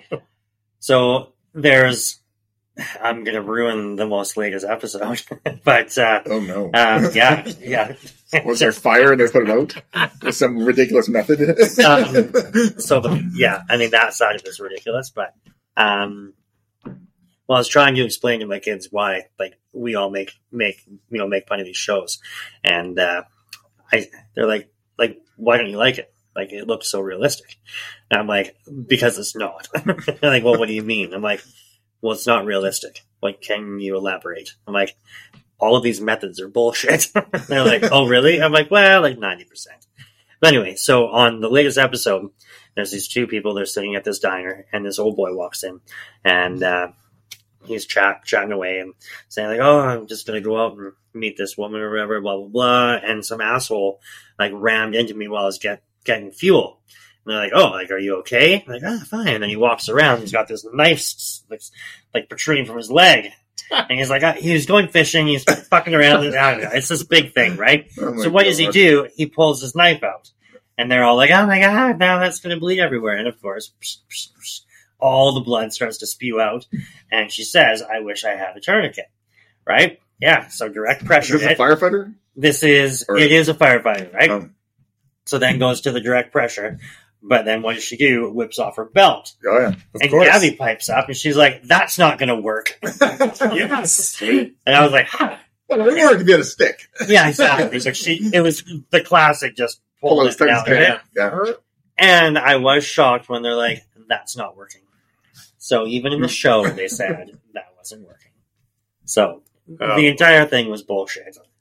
So there's, I'm gonna ruin the most latest episode, but uh, Oh no. um, yeah, yeah. Was there fire and they put it out with some ridiculous method? Um, so the, yeah, I mean that side of it's ridiculous, but um, well, I was trying to explain to my kids why, like, we all make make you know make fun of these shows, and uh, I they're like, like, why don't you like it? Like, it looks so realistic, and I'm like, because it's not. They're like, well, what do you mean? I'm like, well, it's not realistic. Like, can you elaborate? I'm like, all of these methods are bullshit. They're like, oh, really? I'm like, well, like ninety percent. But anyway, so on the latest episode, there's these two people, they're sitting at this diner, and this old boy walks in, and uh, he's chat, chatting away and saying, like, oh, I'm just going to go out and meet this woman or whatever, blah, blah, blah. And some asshole, like, rammed into me while I was get, getting fuel. And they're like, oh, like, are you okay? I'm like, ah, fine. And then he walks around, he's got this knife, like, like protruding from his leg. And he's like, uh, he was going fishing, he's fucking around. I don't know. It's this big thing, right? Oh my So what does he God. do? He pulls his knife out. And they're all like, oh my God, now that's going to bleed everywhere. And of course, psh, psh, psh, all the blood starts to spew out. And she says, I wish I had a tourniquet. Right? Yeah. So direct Is pressure. this a it. firefighter? This is, Or- it is a firefighter, right? Um, So then goes to the direct pressure. But then what does she do? Whips off her belt. oh yeah. of And course. Gabby pipes up and she's like, that's not going to work. Yes. And I was like, huh. Well, it worked to be on a stick. Yeah, exactly. So she, it was the classic, just Pull pull those it things down. down. Yeah. And I was shocked when they're like, that's not working. So even in the show, they said that wasn't working. So Oh. the entire thing was bullshit.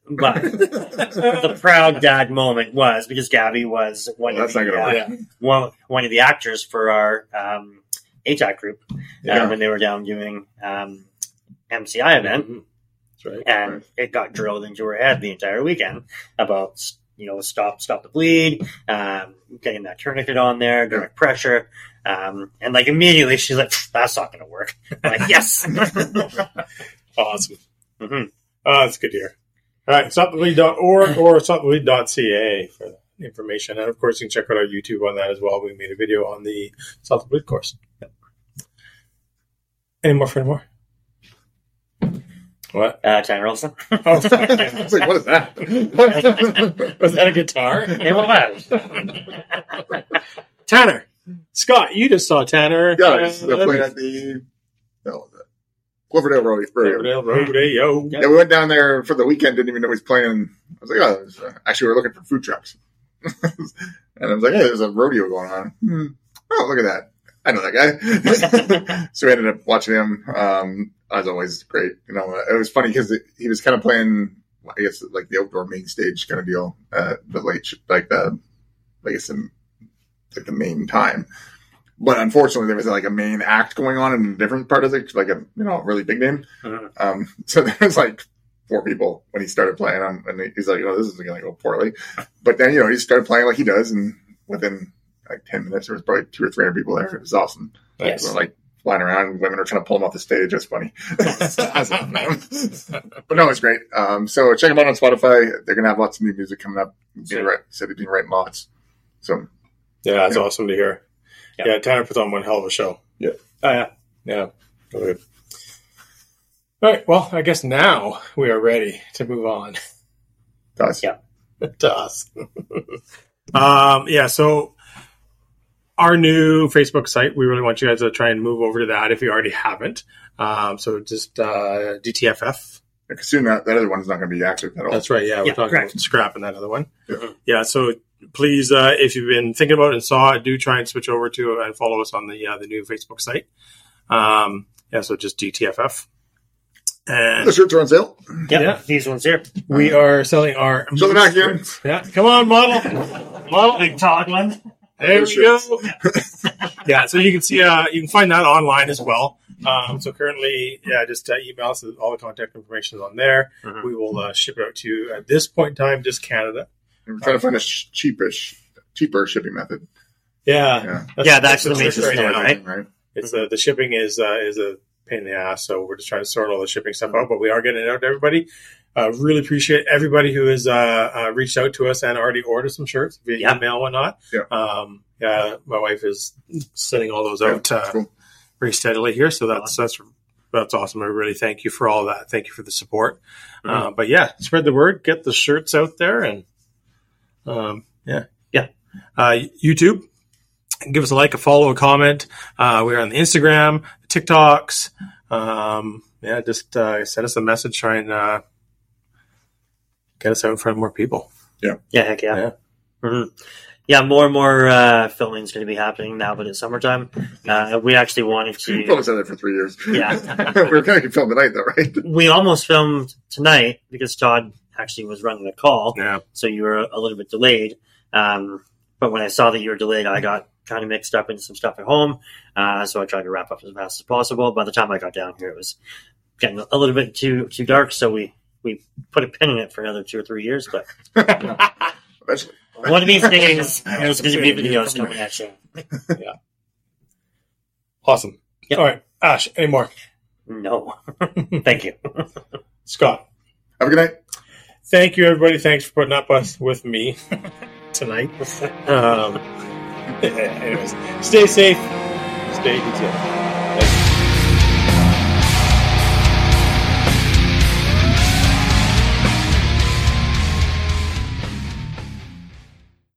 But the proud dad moment was because Gabby was one Well, of that's not the gonna uh, work. one, one of the actors for our um, A T A C group Yeah. uh, when they were down doing um, M C I event, Mhm. That's right. and Right. it got drilled into her head the entire weekend about you know stop stop the bleed, um, getting that tourniquet on there, direct Yeah. pressure, um, and like immediately she's like, "That's not going to work." I'm like, yes. Awesome. hmm Oh, that's good to hear. All right, stop the bleed dot org or stop the bleed dot c a for the information. And of course, you can check out our YouTube on that as well. We made a video on the Stop the Bleed course. Yep. Any more for any more? What? Uh, Tanner Olson. Oh, fuck I yeah. was like, what is that? Was that a guitar? Hey, what Tanner. Scott, you just saw Tanner. yeah, uh, it's- they're playing at the no, the Cloverdale Road. Rodeo. Riverdale Rodeo. Yeah, we went down there for the weekend. Didn't even know he was playing. I was like, oh, there's, uh, actually, we were looking for food trucks, and I was like, hey, there's a rodeo going on. Hmm. Oh, look at that! I know that guy. So we ended up watching him. Um, as always, great. You know, it was funny because he was kind of playing, I guess, like the outdoor main stage kind of deal. Uh, the late, sh- like the, I guess, the, like the main time. But unfortunately, there was like a main act going on in a different part of it, like a you know really big name. Mhm. Um, so there was like four people when he started playing, um, and he's like, "Oh, this is going to go poorly." But then you know he started playing like he does, and within like ten minutes, there was probably two or three hundred people there. It was awesome. Yes. So, like flying around, women were trying to pull him off the stage. It was funny. But no, it's great. Um, so check them out on Spotify. They're going to have lots of new music coming up. He's been write- said he's been writing lots. So Yeah, that's Yeah. awesome to hear. Yeah. Yeah, Tanner puts on one hell of a show. Yeah. Oh, yeah. Yeah. Really good. All right. Well, I guess now we are ready to move on guys, Yeah. to us. um, yeah. So our new Facebook site, we really want you guys to try and move over to that if you already haven't. Um, so just uh, D T F F. because soon that, that other one's not going to be active at all. That's right. Yeah, we're Yeah, talking correct. about scrapping that other one. Yeah. Yeah. So please, uh, if you've been thinking about it and saw it, do try and switch over to and follow us on the uh, the new Facebook site. Um, yeah. So just D T F F, The and shirts are on sale. Yep, Yeah. these ones here. we are selling our. Show the back here. Yeah. Come on, model. Model. Big tall one. There we go. Yeah, so you can see, uh, you can find that online as well. Um, so currently, yeah, just uh, email us. All the contact information is on there. Mhm. We will uh, ship it out to you at this point in time, just Canada. We're trying to find a sh- cheapish, cheaper shipping method. Yeah, Yeah. Yeah, that's the the main trick right system, now. right? Right. It's uh, the shipping is uh, is a pain in the ass. So we're just trying to sort all the shipping stuff out, but we are getting it out to everybody. Uh, really appreciate everybody who has uh, uh, reached out to us and already ordered some shirts via Yeah. email and whatnot. Yeah. Um, yeah, my wife is sending all those Yeah, out uh, cool. pretty steadily here, so that's that's that's awesome. I really thank you for all that. Thank you for the support. Mhm. Uh, but yeah, spread the word, get the shirts out there, and um, yeah, Yeah. Uh, YouTube. Give us a like, a follow, a comment. Uh, we're on the Instagram, TikToks. Um, yeah, just uh, send us a message. Try and uh, get us out in front of more people. Yeah, heck yeah. Yeah. hmm Yeah, more and more uh, filming is going to be happening now that it's summertime. Uh, we actually wanted We filmed to. there for three years. Yeah. we were going to film tonight, though, right? We almost filmed tonight because Todd actually was running the call, Yeah, so you were a little bit delayed. Um, but when I saw that you were delayed, I got kind of mixed up into some stuff at home, uh, so I tried to wrap up as fast as possible. By the time I got down here, it was getting a little bit too too dark, so we, we put a pin in it for another two or three years. But Eventually. one of these days, there's going to be videos coming at you. awesome. Yep. All right, Ash. Any more? No, thank you. Have Scott. a good night. Thank you, everybody. Thanks for putting up us with me tonight. Um, anyways, stay safe. Stay detailed.